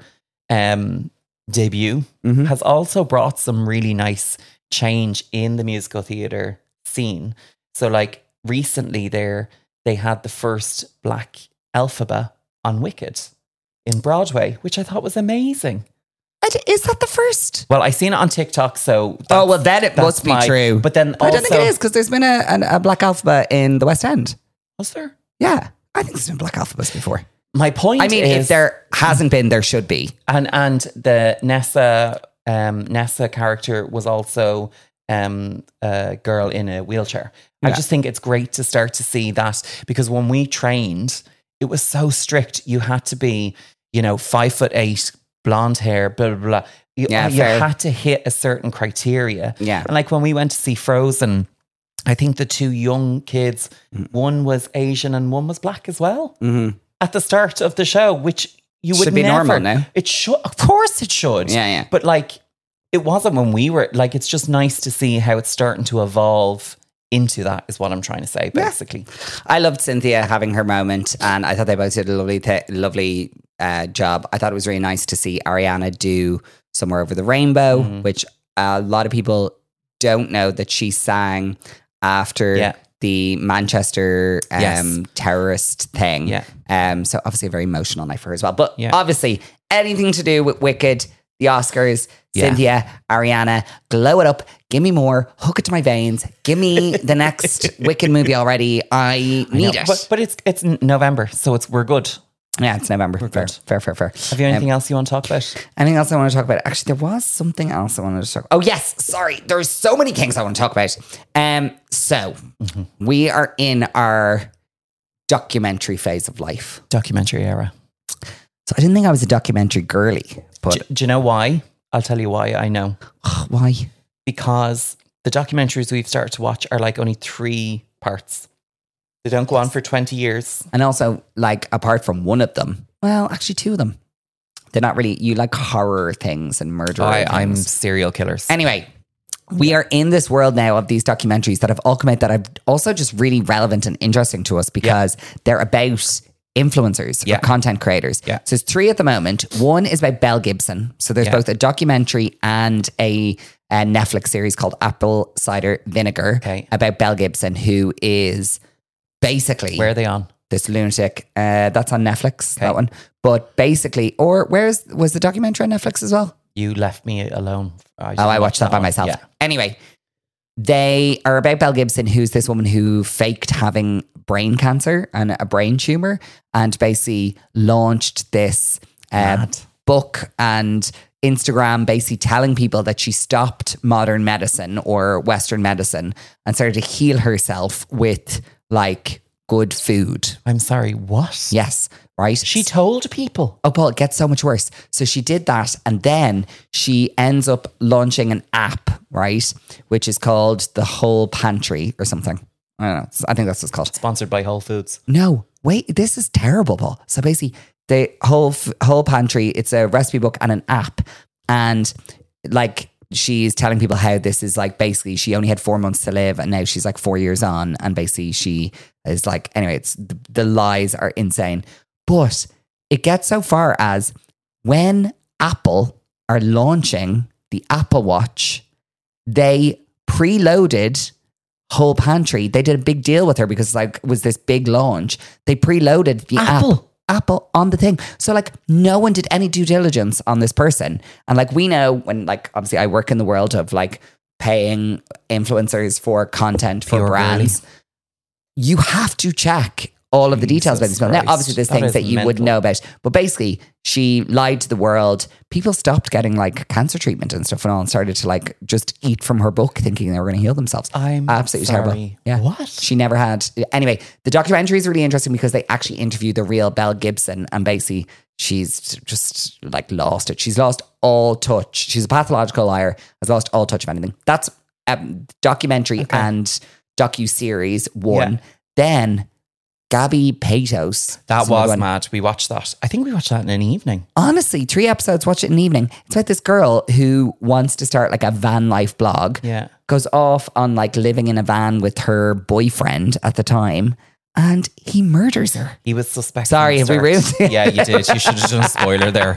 um, debut, Mhm. has also brought some really nice change in the musical theater scene. So, like recently, there they had the first Black Elphaba on Wicked in Broadway, which I thought was amazing. And Is that the first? Well, I seen it on TikTok, so Oh, that's- well, then it that's must be my- true. But then I also, don't think it is because there's been a, an- a Black Alphabet in the West End. was there? Yeah. I think there's been Black Alphabets before. My point I mean, is, if there hasn't been, there should be. and and the Nessa um, Nessa character was also um, a girl in a wheelchair. I Yeah. just think it's great to start to see that, because when we trained, it was so strict. You had to be, you know, five foot eight, blonde hair, blah blah blah. You, Yeah, you fair. had to hit a certain criteria. Yeah. And like when we went to see Frozen, I think the two young kids, one was Asian and one was black as well. Mm-hmm. At the start of the show, which you would Should be never, normal now. It should, of course, it should. Yeah, yeah. But like, it wasn't when we were like. It's just nice to see how it's starting to evolve into that. Is what I'm trying to say, basically. I loved Cynthia having her moment, and I thought they both did a lovely, th- lovely uh, job. I thought it was really nice to see Ariana do "Somewhere Over the Rainbow," Mm-hmm. which a lot of people don't know that she sang after Yeah. the Manchester um, Yes. terrorist thing. Yeah. Um, so obviously a very emotional night for her as well. But Yeah. obviously anything to do with Wicked, the Oscars, Yeah. Cynthia, Ariana, glow it up. Give me more. Hook it to my veins. Give me the next Wicked movie already. I I know. need it. But, but it's it's November, so it's we're good. Yeah, it's November. We're Fair, good. fair, fair, fair. Have you anything um, else you want to talk about? Anything else I want to talk about? Actually, there was something else I wanted to talk. Oh yes, sorry. There's so many things I want to talk about. Um, so mm-hmm. we are in our documentary phase of life. Documentary era. So I didn't think I was a documentary girly, but do, do you know why? I'll tell you why. I know why. Because the documentaries we've started to watch are like only three parts. They don't go on for twenty years. And also, like, apart from one of them, well, actually two of them, they're not really, you like horror things and murder. I, I'm serial killers. Anyway, we are in this world now of these documentaries that have all come out that are also just really relevant and interesting to us because yeah. they're about influencers yeah. or content creators. Yeah. So there's three at the moment. One is about Belle Gibson. So there's yeah. both a documentary and a, a Netflix series called Apple Cider Vinegar okay. about Belle Gibson, who is basically... Where are they on? This lunatic. Uh, that's on Netflix, okay. that one. But basically, or where's was the documentary on Netflix as well? You left me alone. I oh, I watched that, that by one. myself. Yeah. Anyway, they are about Belle Gibson, who's this woman who faked having brain cancer and a brain tumor and basically launched this uh, book and Instagram basically telling people that she stopped modern medicine or Western medicine and started to heal herself with like good food. I'm sorry, what? Yes, right. She told people. Oh, Paul, it gets so much worse. So she did that and then she ends up launching an app, right? Which is called the Whole Pantry or something. I don't know. I think that's what it's called. Sponsored by Whole Foods. No, wait, this is terrible, Paul. So basically, the Whole, Whole Pantry, it's a recipe book and an app. And like, she's telling people how this is like basically she only had four months to live and now she's like four years on. And basically she is like, anyway, it's the, the lies are insane. But it gets so far as when Apple are launching the Apple Watch, they preloaded Whole Pantry. They did a big deal with her because like it was this big launch. They preloaded the Apple. app. Apple on the thing. So like no one did any due diligence on this person. And like we know when like obviously I work in the world of like paying influencers for content for Pure brands. girly. You have to check all of the details about this. Now obviously there's that things that you mental. wouldn't know about. But basically she lied to the world. People stopped getting like cancer treatment and stuff and all and started to like just eat from her book thinking they were going to heal themselves. I'm absolutely sorry. terrible. Yeah. What? She never had. Anyway, the documentary is really interesting because they actually interviewed the real Belle Gibson and basically she's just like lost it. She's lost all touch. She's a pathological liar, has lost all touch of anything. That's a documentary okay. and docu-series one. Yeah. Then Gabby Patos. That was one. Mad. We watched that. I think we watched that in an evening. Honestly, three episodes, watch it in an evening. It's about this girl who wants to start like a van life blog. Yeah. Goes off on like living in a van with her boyfriend at the time and he murders her. He was suspected. Sorry, have we ruined it? Yeah, you did. You should have done a spoiler there.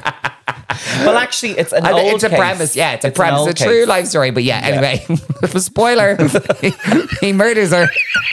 Well, actually, it's an I, old It's a case. premise. Yeah, it's a it's premise. It's a true case. Life story. But yeah, yeah. Anyway, spoiler. he, he murders her.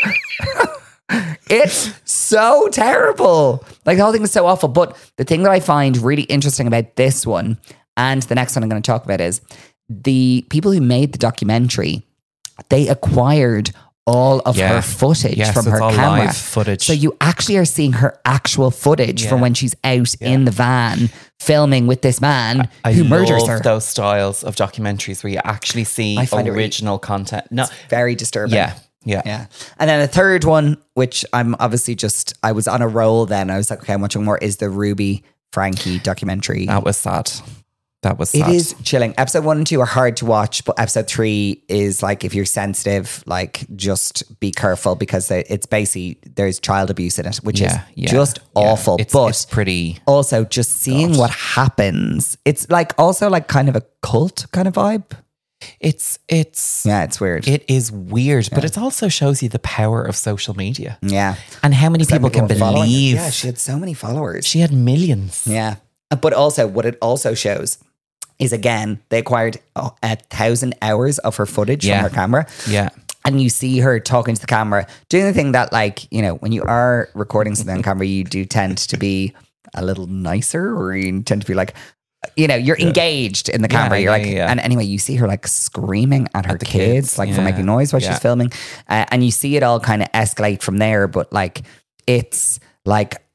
It's so terrible. Like the whole thing is so awful. But the thing that I find really interesting about this one and the next one I'm going to talk about is the people who made the documentary, they acquired all of yeah. her footage yes, from it's her all camera. Live footage. So you actually are seeing her actual footage yeah. from when she's out yeah. in the van filming with this man I, who I murders love her. Those styles of documentaries where you actually see original really, content. No, it's very disturbing. Yeah. Yeah. Yeah. And then the third one, which I'm obviously just, I was on a roll then. I was like, okay, I'm watching more, is the Ruby Frankie documentary. That was sad. That was sad. It is chilling. Episode one and two are hard to watch, but episode three is like, if you're sensitive, like just be careful because it's basically, there's child abuse in it, which yeah, is yeah, just yeah. awful. It's, but it's pretty. Also just seeing God. What happens. It's like also like kind of a cult kind of vibe. It's, it's, yeah, it's weird. It is weird, yeah. but it also shows you the power of social media. Yeah. And how many people can believe. Yeah, she had so many followers. She had millions. Yeah. But also, what it also shows is, again, they acquired oh, a thousand hours of her footage yeah. from her camera. Yeah. And you see her talking to the camera, doing the thing that, like, you know, when you are recording something on camera, you do tend to be a little nicer, or you tend to be like, you know, you're yeah. engaged in the camera. Yeah, you're like, yeah, yeah. and anyway, you see her like screaming at her at kids, kids, like yeah. for making noise while yeah. she's filming. Uh, and you see it all kind of escalate from there. But like, it's like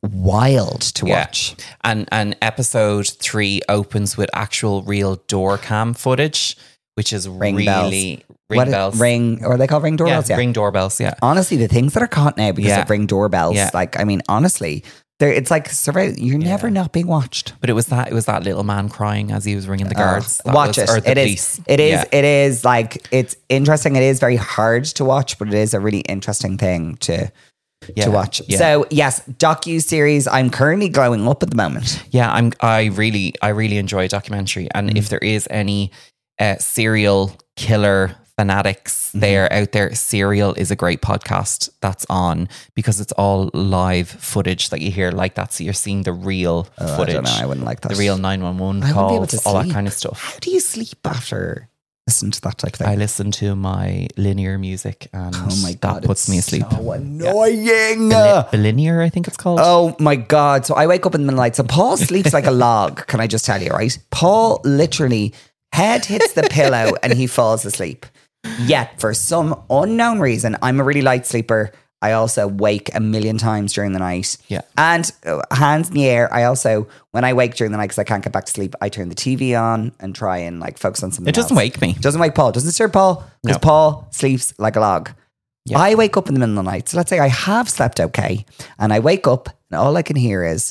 wild to Yeah. watch. And and episode three opens with actual real door cam footage, which is Ring really bells. ring What- bells. Ring, or are they called ring yeah, doorbells? Yeah. ring doorbells. Yeah. Honestly, the things that are caught now because Yeah. of ring doorbells, Yeah. like, I mean, honestly, they're, it's like surveil- you're never not being watched. But it was that it was that little man crying as he was ringing the guards. That Watch was- it. or the It is. police. It is. Yeah. It is like it's interesting. It is very hard to watch, but it is a really interesting thing to Yeah. to watch. Yeah. So yes, docu series. I'm currently glowing up at the moment. Yeah, I'm. I really, I really enjoy a documentary, and Mm. if there is any uh, serial killer fanatics Mm-hmm. there out there, Serial is a great podcast that's on because it's all live footage that you hear like that. So you're seeing the real Oh, footage, I don't know. I wouldn't like that. the real nine one one I wouldn't be able calls, to all that sleep. kind of stuff. How do you sleep after listening to that type of thing? I listen to my linear music, and oh my god, that puts it's me asleep. So annoying. Bili- Bilinear, I think it's called. Oh my God. So I wake up in the middle of the night. So Paul sleeps like a log. Can I just tell you, right? Paul literally head hits the pillow and he falls asleep. Yet for some unknown reason, I'm a really light sleeper. I also wake a million times during the night. Yeah. And uh, hands in the air. I also, when I wake during the night because I can't get back to sleep, I turn the T V on and try and like focus on something It doesn't else. wake me. Doesn't wake Paul. Doesn't disturb Paul because No. Paul sleeps like a log. Yeah. I wake up in the middle of the night. So let's say I have slept okay. And I wake up and all I can hear is,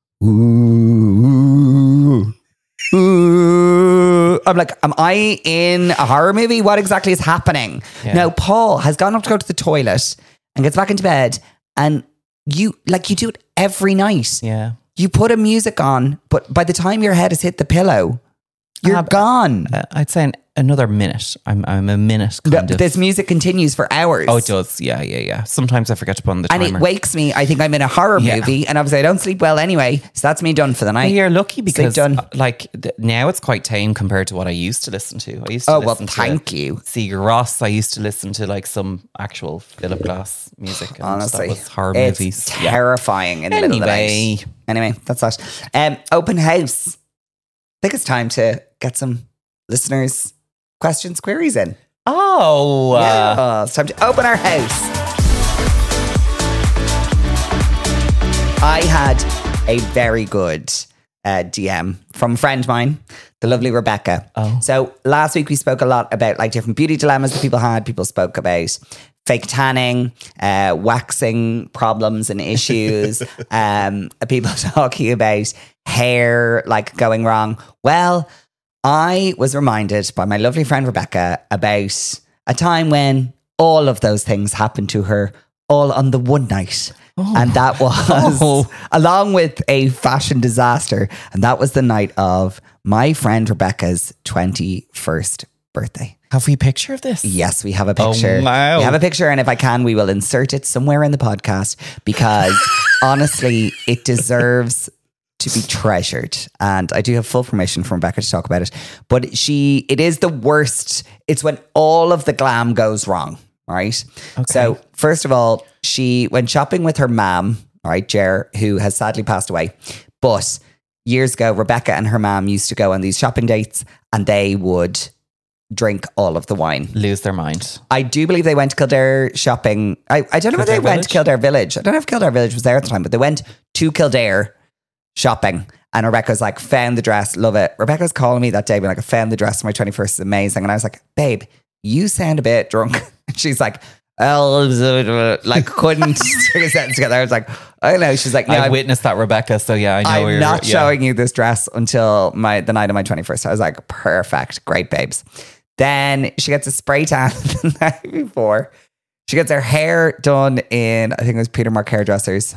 ooh, ooh. I'm like, am I in a horror movie? What exactly is happening? Yeah. Now, Paul has gone up to go to the toilet and gets back into bed. And you, like, you do it every night. Yeah. You put a music on, but by the time your head has hit the pillow, you're Uh, but- gone. Uh, I'd say an, another minute. I'm I'm a minute No, kind of. this music continues for hours. Oh, it does. Yeah, yeah, yeah. Sometimes I forget to put on the And timer. it wakes me. I think I'm in a horror Yeah. movie, and obviously I don't sleep well anyway. So that's me done for the Well, night. you're lucky because done. uh, like th- now it's quite tame compared to what I used to listen to. I used to Oh, well, listen to thank you. Sigur Rós. I used to listen to like some actual Philip Glass music. And Honestly, that was horror it's movies. Yeah. terrifying in the middle of the Anyway. night. Anyway, that's that. Um, open house. I think it's time to get some listeners' questions, queries in. Oh, uh, Yeah, it's time to open our house. I had a very good uh, D M from a friend of mine, the lovely Rebecca. Oh. So last week we spoke a lot about like different beauty dilemmas that people had. People spoke about fake tanning, uh, waxing problems and issues. um, people talking about hair like going wrong. Well, I was reminded by my lovely friend Rebecca about a time when all of those things happened to her all on the one night. And that was Oh. along with a fashion disaster. And that was the night of my friend Rebecca's twenty-first birthday. have we a picture of this? Yes, we have a picture. Oh, wow. We have a picture. And if I can, we will insert it somewhere in the podcast because honestly, it deserves to be treasured. And I do have full permission from Rebecca to talk about it. But she, it is the worst. It's when all of the glam goes wrong, right? Okay. So first of all, she went shopping with her mom, right, Jer, who has sadly passed away. But years ago, Rebecca and her mom used to go on these shopping dates and they would drink all of the wine. Lose their mind. I do believe they went to Kildare shopping. I, I don't know whether they Kildare went to Kildare Village. I don't know if Kildare Village was there at the time, but they went to Kildare shopping. And Rebecca's like, found the dress, love it. Rebecca's calling me that day, being like, I found the dress for my twenty-first, it's amazing. And I was like, babe, you sound a bit drunk. And she's like, oh, like couldn't string a sentence together. I was like, I don't know. She's like, no, I I'm, witnessed that, Rebecca. So yeah, I know I'm you're not yeah. showing you this dress until my the night of my twenty-first. I was like, perfect, great, babes. Then she gets a spray tan the night before. She gets her hair done in, I think it was Peter Mark Hairdressers.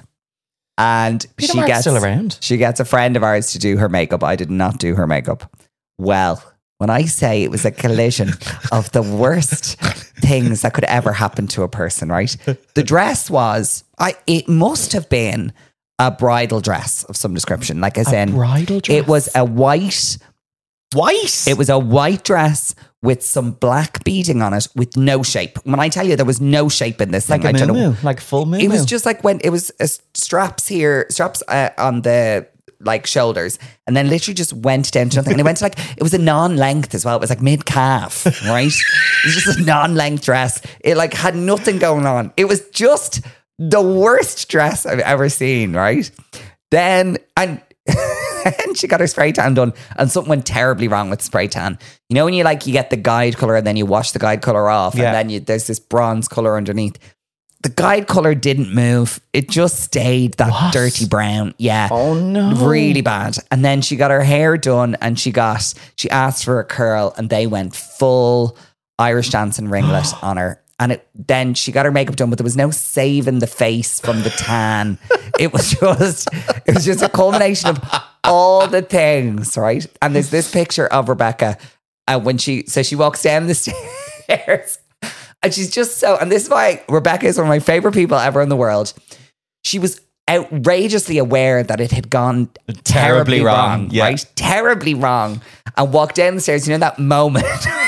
And Peter she Mark's gets still around. She gets a friend of ours to do her makeup. I did not do her makeup. Well, when I say it was a collision of the worst things that could ever happen to a person, right? The dress was, I. it must have been a bridal dress of some description. Like as A in, bridal dress? it was a white, White. it was a white dress with some black beading on it with no shape. When I tell you there was no shape in this like thing, a I don't know. moo like full moo It was just like when it was uh, straps here, straps uh, on the like shoulders, and then literally just went down to nothing. And it went to like, it was a non-length as well. It was like mid calf, right? It was just a non-length dress. It like had nothing going on. It was just the worst dress I've ever seen, right? Then, and, and she got her spray tan done, and something went terribly wrong with spray tan. You know when you like, you get the guide color and then you wash the guide color off, Yeah. and then you, there's this bronze color underneath. The guide color didn't move. It just stayed that What? dirty brown. Yeah. Oh, no. Really bad. And then she got her hair done, and she got, she asked for a curl, and they went full Irish dancing ringlet on her. And it, then she got her makeup done, but there was no saving the face from the tan. It was just, it was just a culmination of all the things, right? And there's this picture of Rebecca uh, when she, so she walks down the stairs, and she's just so, and this is why Rebecca is one of my favorite people ever in the world. She was outrageously aware that it had gone terribly, Terribly wrong, wrong, yeah. right? Terribly wrong. And walked down the stairs, you know, that moment.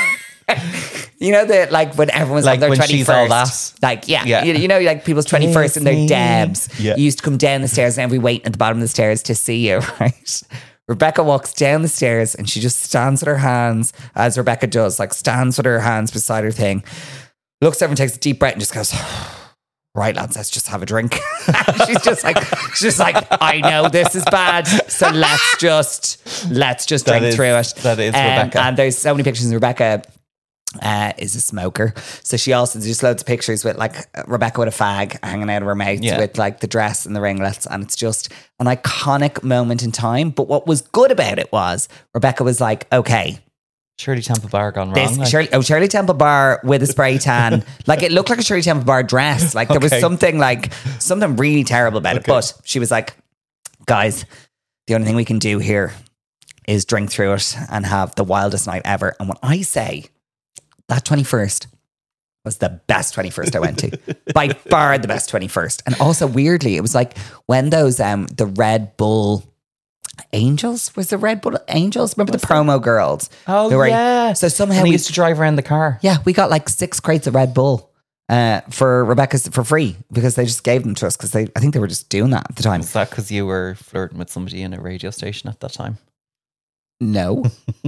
You know, that like when everyone's Like on their when twenty-first. she's all that. Like, yeah, Yeah. You, you know, like people's twenty-first and their Disney. dabs. Yeah. You used to come down the stairs and everybody waiting at the bottom of the stairs to see you, right? Rebecca walks down the stairs and she just stands with her hands, as Rebecca does, like stands with her hands beside her thing, looks over and takes a deep breath and just goes, right, lads, let's just have a drink. she's just like, she's just like, I know this is bad, so let's just, let's just That drink is- through it. that is Um, Rebecca. And there's so many pictures of Rebecca. Uh, is a smoker, so she also there's just loads of pictures with like Rebecca with a fag hanging out of her mouth, Yeah. with like the dress and the ringlets, and it's just an iconic moment in time. But what was good about it was Rebecca was like, okay, Shirley Temple Bar gone wrong. this like- Shirley, oh, Shirley Temple Bar with a spray tan, like it looked like a Shirley Temple Bar dress. Like there was Okay. something like something really terrible about it. Okay. But she was like, guys, the only thing we can do here is drink through it and have the wildest night ever. And when I say that twenty-first was the best twenty-first I went to, by far the best twenty-first. And also weirdly, it was like when those um the Red Bull Angels, was the Red Bull Angels? Remember the promo girls? Oh, Who were- yeah. So somehow and we we used to drive around the car. yeah, we got like six crates of Red Bull uh, for Rebecca's for free because they just gave them to us because they I think they were just doing that at the time. Was that because you were flirting with somebody in a radio station at that time? No.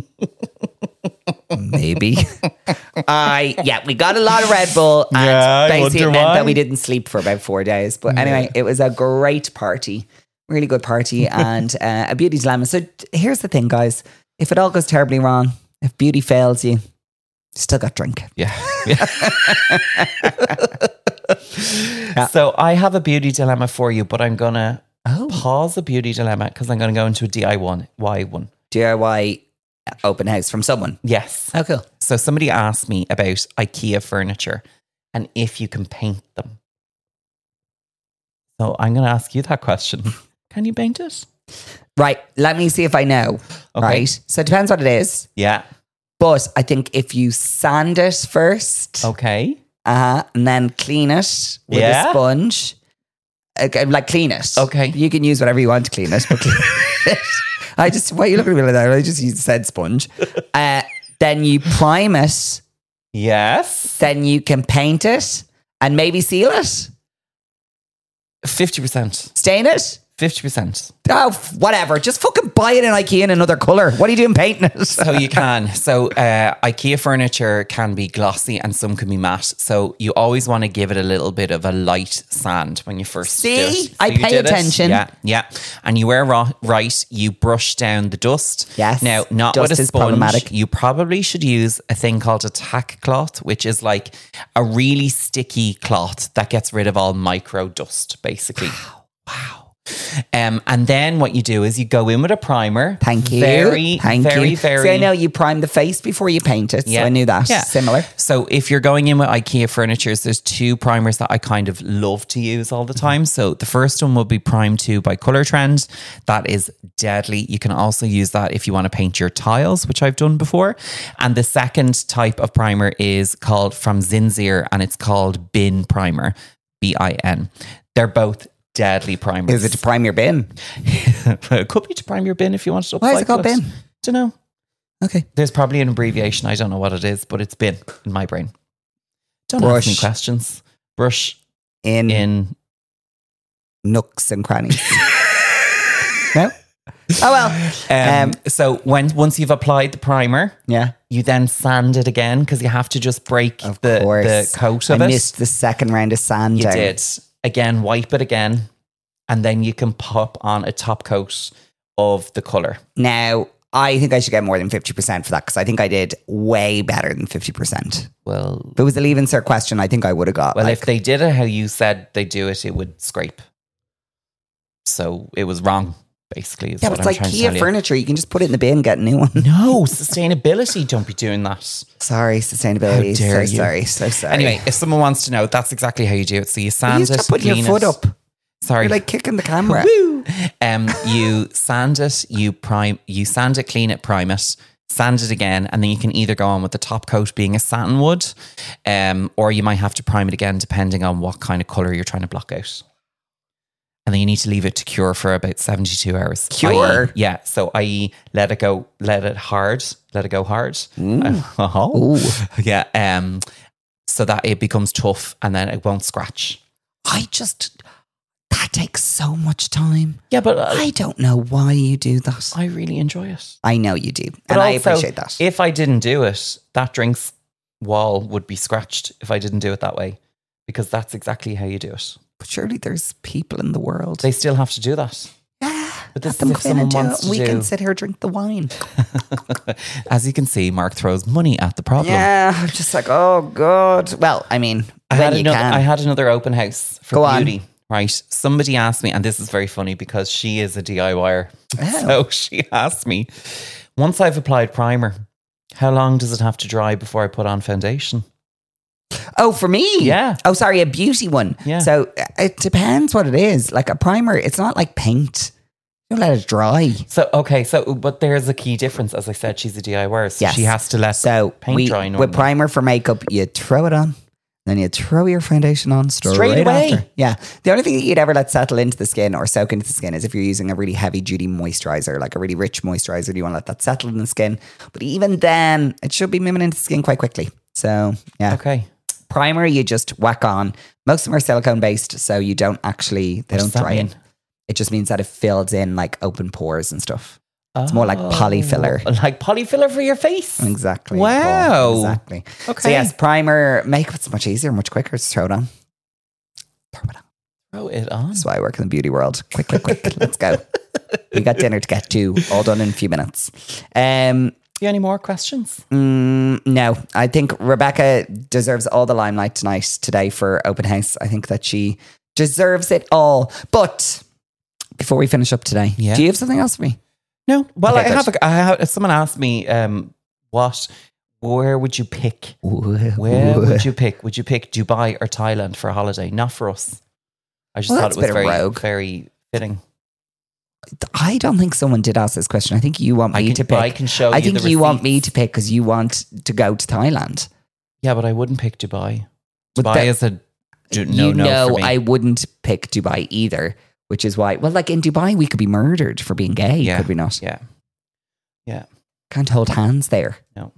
Maybe. I yeah, we got a lot of Red Bull, and Yeah, I basically it wonder meant why. that we didn't sleep for about four days. But anyway, it was a great party, really good party, and uh, a beauty dilemma. So t- here's the thing, guys: if it all goes terribly wrong, if beauty fails you, you still got drink. Yeah. So I have a beauty dilemma for you, but I'm going to Oh, pause the beauty dilemma because I'm going to go into a D I Y one. D I Y open house from someone. Yes. Oh, cool. So somebody asked me about IKEA furniture and if you can paint them. So I'm going to ask you that question. Can you paint it? Right. Let me see if I know. Okay. Right. So it depends what it is. Yeah. But I think if you sand it first, Okay. uh, and then clean it with Yeah. a sponge, okay, like clean it. Okay. You can use whatever you want to clean it, but clean it. I just, why are you looking at me like that? I just use said sponge. Uh, then you prime it. Yes. Then you can paint it and maybe seal it, fifty percent. stain it. fifty percent. Oh, f- whatever. Just fucking buy it in IKEA in another colour. What are you doing painting it? So you can. So uh, IKEA furniture can be glossy and some can be matte. So you always want to give it a little bit of a light sand when you first do it. See? So I you pay did it. attention. Yeah, yeah. And you were ro- right. You brush down the dust. Yes. Now, not Dust with a is sponge. problematic. You probably should use a thing called a tack cloth, which is like a really sticky cloth that gets rid of all micro dust, basically. Wow. Um, and then what you do is you go in with a primer. Thank you. Very, Thank very, you. very. See, I know you prime the face before you paint it, so I knew that. Yeah. Similar. So if you're going in with IKEA furnitures, there's two primers that I kind of love to use all the time. So the first one will be Prime two by Colour Trend. That is deadly. You can also use that if you want to paint your tiles, which I've done before. And the second type of primer is called from Zinzir, and it's called Bin Primer, B I N. They're both deadly primers. Is it to prime your bin? It could be to prime your bin if you want to. Why is it called bin? Don't know. Okay. There's probably an abbreviation. I don't know what it is, but it's bin in my brain. Don't ask me Brush. questions. Brush In, in. nooks and crannies. No? Oh, well. Um, Um, so when once you've applied the primer, Yeah. you then sand it again because you have to just break Of the, course. the coat of I it. missed the second round of sand You down. did. Again, wipe it again. And then you can pop on a top coat of the colour. Now, I think I should get more than fifty percent for that because I think I did way better than fifty percent. Well, if it was a leave insert question, I think I would have got. Well, like, if they did it how you said they do it, it would scrape. So it was wrong, basically. Is yeah, what but it's I'm like trying to Kia tell you. furniture. You can just put it in the bin and get a new one. No, sustainability. Don't be doing that. Sorry, sustainability. How dare so you. sorry, so sorry. Anyway, if someone wants to know, that's exactly how you do it. So you sand you it, stop putting clean your foot it. up. Sorry, You're like kicking the camera. Woo! Um, you sand it, you prime, you sand it, clean it, prime it, sand it again, and then you can either go on with the top coat being a satin wood, um, or you might have to prime it again depending on what kind of color you're trying to block out. And then you need to leave it to cure for about seventy-two hours. Cure? that is, yeah. So, that is, let it go, let it hard, let it go hard. Uh, oh, Ooh. yeah. Um, so that it becomes tough, and then it won't scratch. I just that takes so much time. Yeah, but uh, I don't know why you do that. I really enjoy it. I know you do, But and I also, appreciate that. If I didn't do it, that drink's wall would be scratched if I didn't do it that way, because that's exactly how you do it. But surely there's people in the world. They still have to do that. Yeah, But this let them is if come in and someone do wants it. to We do. can sit here drink the wine. As you can see, Mark throws money at the problem. Yeah, I'm just like, oh god. Well, I mean, I when had you another. can. I had another open house for Go on. beauty. Right, somebody asked me, and this is very funny because she is a D I Y er. Oh. So she asked me, once I've applied primer, how long does it have to dry before I put on foundation? Oh, for me? Yeah. Oh, sorry, a beauty one. Yeah. So uh, it depends what it is. Like a primer, it's not like paint. You don't let it dry. So okay, so but there's a key difference. As I said, she's a D I Y er, so Yes. she has to let So paint we, dry with normally. primer for makeup, you throw it on, then you throw your foundation on straight, Straight away. after. Yeah. The only thing that you'd ever let settle into the skin or soak into the skin is if you're using a really heavy duty moisturizer, like a really rich moisturizer. You want to let that settle in the skin. But even then, it should be moving into the skin quite quickly. So yeah. Okay. Primer, you just whack on. Most of them are silicone based, so you don't actually, they What don't does that dry mean? in. It just means that it fills in like open pores and stuff. It's more like Oh, polyfiller. Like polyfiller for your face. Exactly. Wow. Paul. Exactly. Okay. So yes, primer, makeup's much easier, much quicker. Just throw it on. Throw it on. Throw it on. That's why I work in the beauty world. Quick, quick, quick. Let's go. We got dinner to get to. All done in a few minutes. Um, You any more questions? mm, no, I think Rebecca deserves all the limelight tonight, today for open house. I think that she deserves it all. But before we finish up today, Yeah. do you have something else for me? No. Well, Okay, I have. good. A, I have. Someone asked me, um, what? Where would you pick? Where would you pick? Would you pick Dubai or Thailand for a holiday? Not for us. I just Well, thought that's it a was bit of very, rogue. very fitting. I don't think someone did ask this question. I think you want I me can, to pick. I can show I you. think the you want me receipts. to pick because you want to go to Thailand. Yeah, but I wouldn't pick Dubai. But Dubai that- is a do, no you no know, for me. I wouldn't pick Dubai either, which is why. Well, like in Dubai, we could be murdered for being gay, Yeah. could we not? yeah, yeah. Can't hold hands there. No.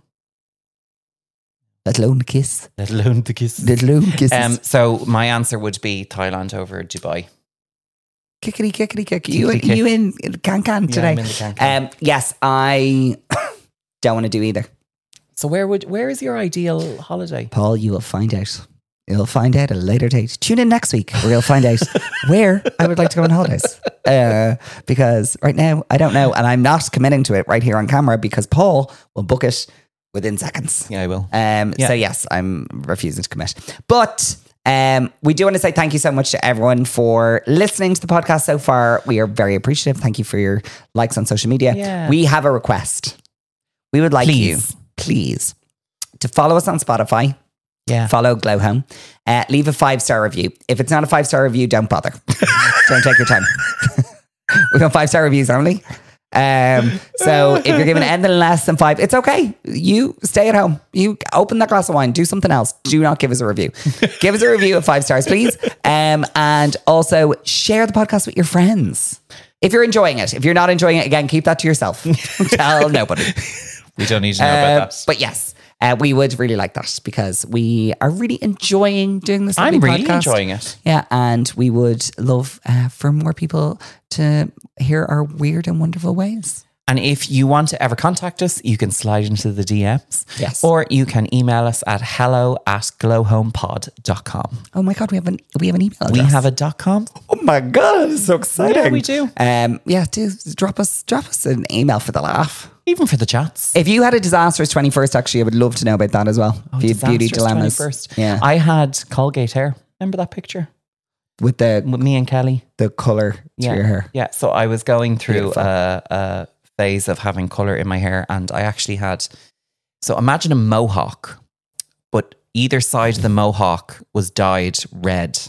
Let alone a kiss. Let alone the kiss. Let alone kisses. Um, so my answer would be Thailand over Dubai. kickity, kickity, kick. You, Kickity kick. you in can can Yeah, today? I'm in the can-can. Um, yes, I don't want to do either. So where would where is your ideal holiday? Paul, you will find out. You'll find out at a later date. Tune in next week where you'll find out where I would like to go on holidays. Uh, because right now, I don't know. And I'm not committing to it right here on camera because Paul will book it within seconds. Yeah, I will. Um, Yeah. So yes, I'm refusing to commit. But um, we do want to say thank you so much to everyone for listening to the podcast so far. We are very appreciative. Thank you for your likes on social media. Yeah. We have a request. We would like Please. you, please, to follow us on Spotify. Yeah. Follow Glow Home. Uh, leave a five-star review. If it's not a five-star review, don't bother. Don't take your time. We want five-star reviews only. Um, so if you're giving anything less than five, it's okay. You stay at home. You open that glass of wine. Do something else. Do not give us a review. Give us a review of five stars, please. Um, and also share the podcast with your friends. If you're enjoying it. If you're not enjoying it, again, keep that to yourself. Tell nobody. We don't need to know Uh, about that. But yes, uh, we would really like that because we are really enjoying doing this. I'm lovely really podcast. enjoying it. Yeah, and we would love uh, for more people to hear our weird and wonderful ways. And if you want to ever contact us, you can slide into the D Ms. Yes. Or you can email us at hello at glowhomepod dot com. Oh my God, we have an we have an email address. We have a dot com. Oh my God, it's so exciting. Yeah, we do. Um, yeah, do drop us drop us an email for the laugh. Even for the chats. If you had a disastrous twenty-first, actually, I would love to know about that as well. Oh, Be- beauty disastrous dilemmas. twenty-first. Yeah. I had Colgate hair. Remember that picture? With the With me and Kelly. the colour Yeah. to your hair. Yeah. So I was going through Beautiful. a, a phase of having colour in my hair, and I actually had. So imagine a mohawk, but either side of the mohawk was dyed red.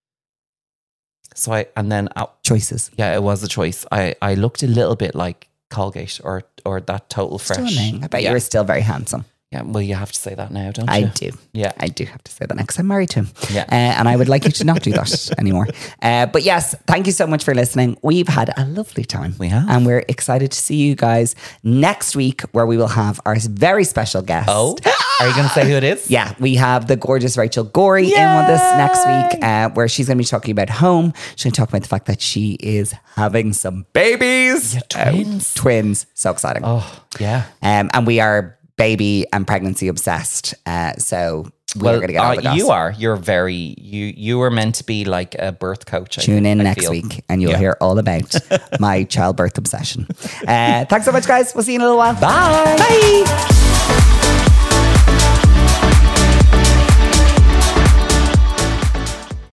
So I, and then, I, Choices. yeah, it was a choice. I, I looked a little bit like Colgate or or that Total Fresh. Stunning. I bet yeah. you were still very handsome. Yeah, well, you have to say that now, don't I you? do. Yeah. I do have to say that next. I'm married to him. Yeah. Uh, and I would like you to not do that anymore. Uh, but yes, thank you so much for listening. We've had a lovely time. We have. And we're excited to see you guys next week, where we will have our very special guest. Oh, are you going to say who it is? Yeah, we have the gorgeous Rachel Gorey in with us next week, uh, where she's going to be talking about home. She's going to talk about the fact that she is having some babies. Yeah, twins. Uh, twins. So exciting. Oh, yeah. Um, and we are baby and pregnancy obsessed. Uh, so we're Well, going to get on uh, the gas. you are. You're very, you you were meant to be like a birth coach. I Tune think, in I next feel. week and you'll Yeah. hear all about my childbirth obsession. Uh, thanks so much, guys. We'll see you in a little while. Bye. Bye.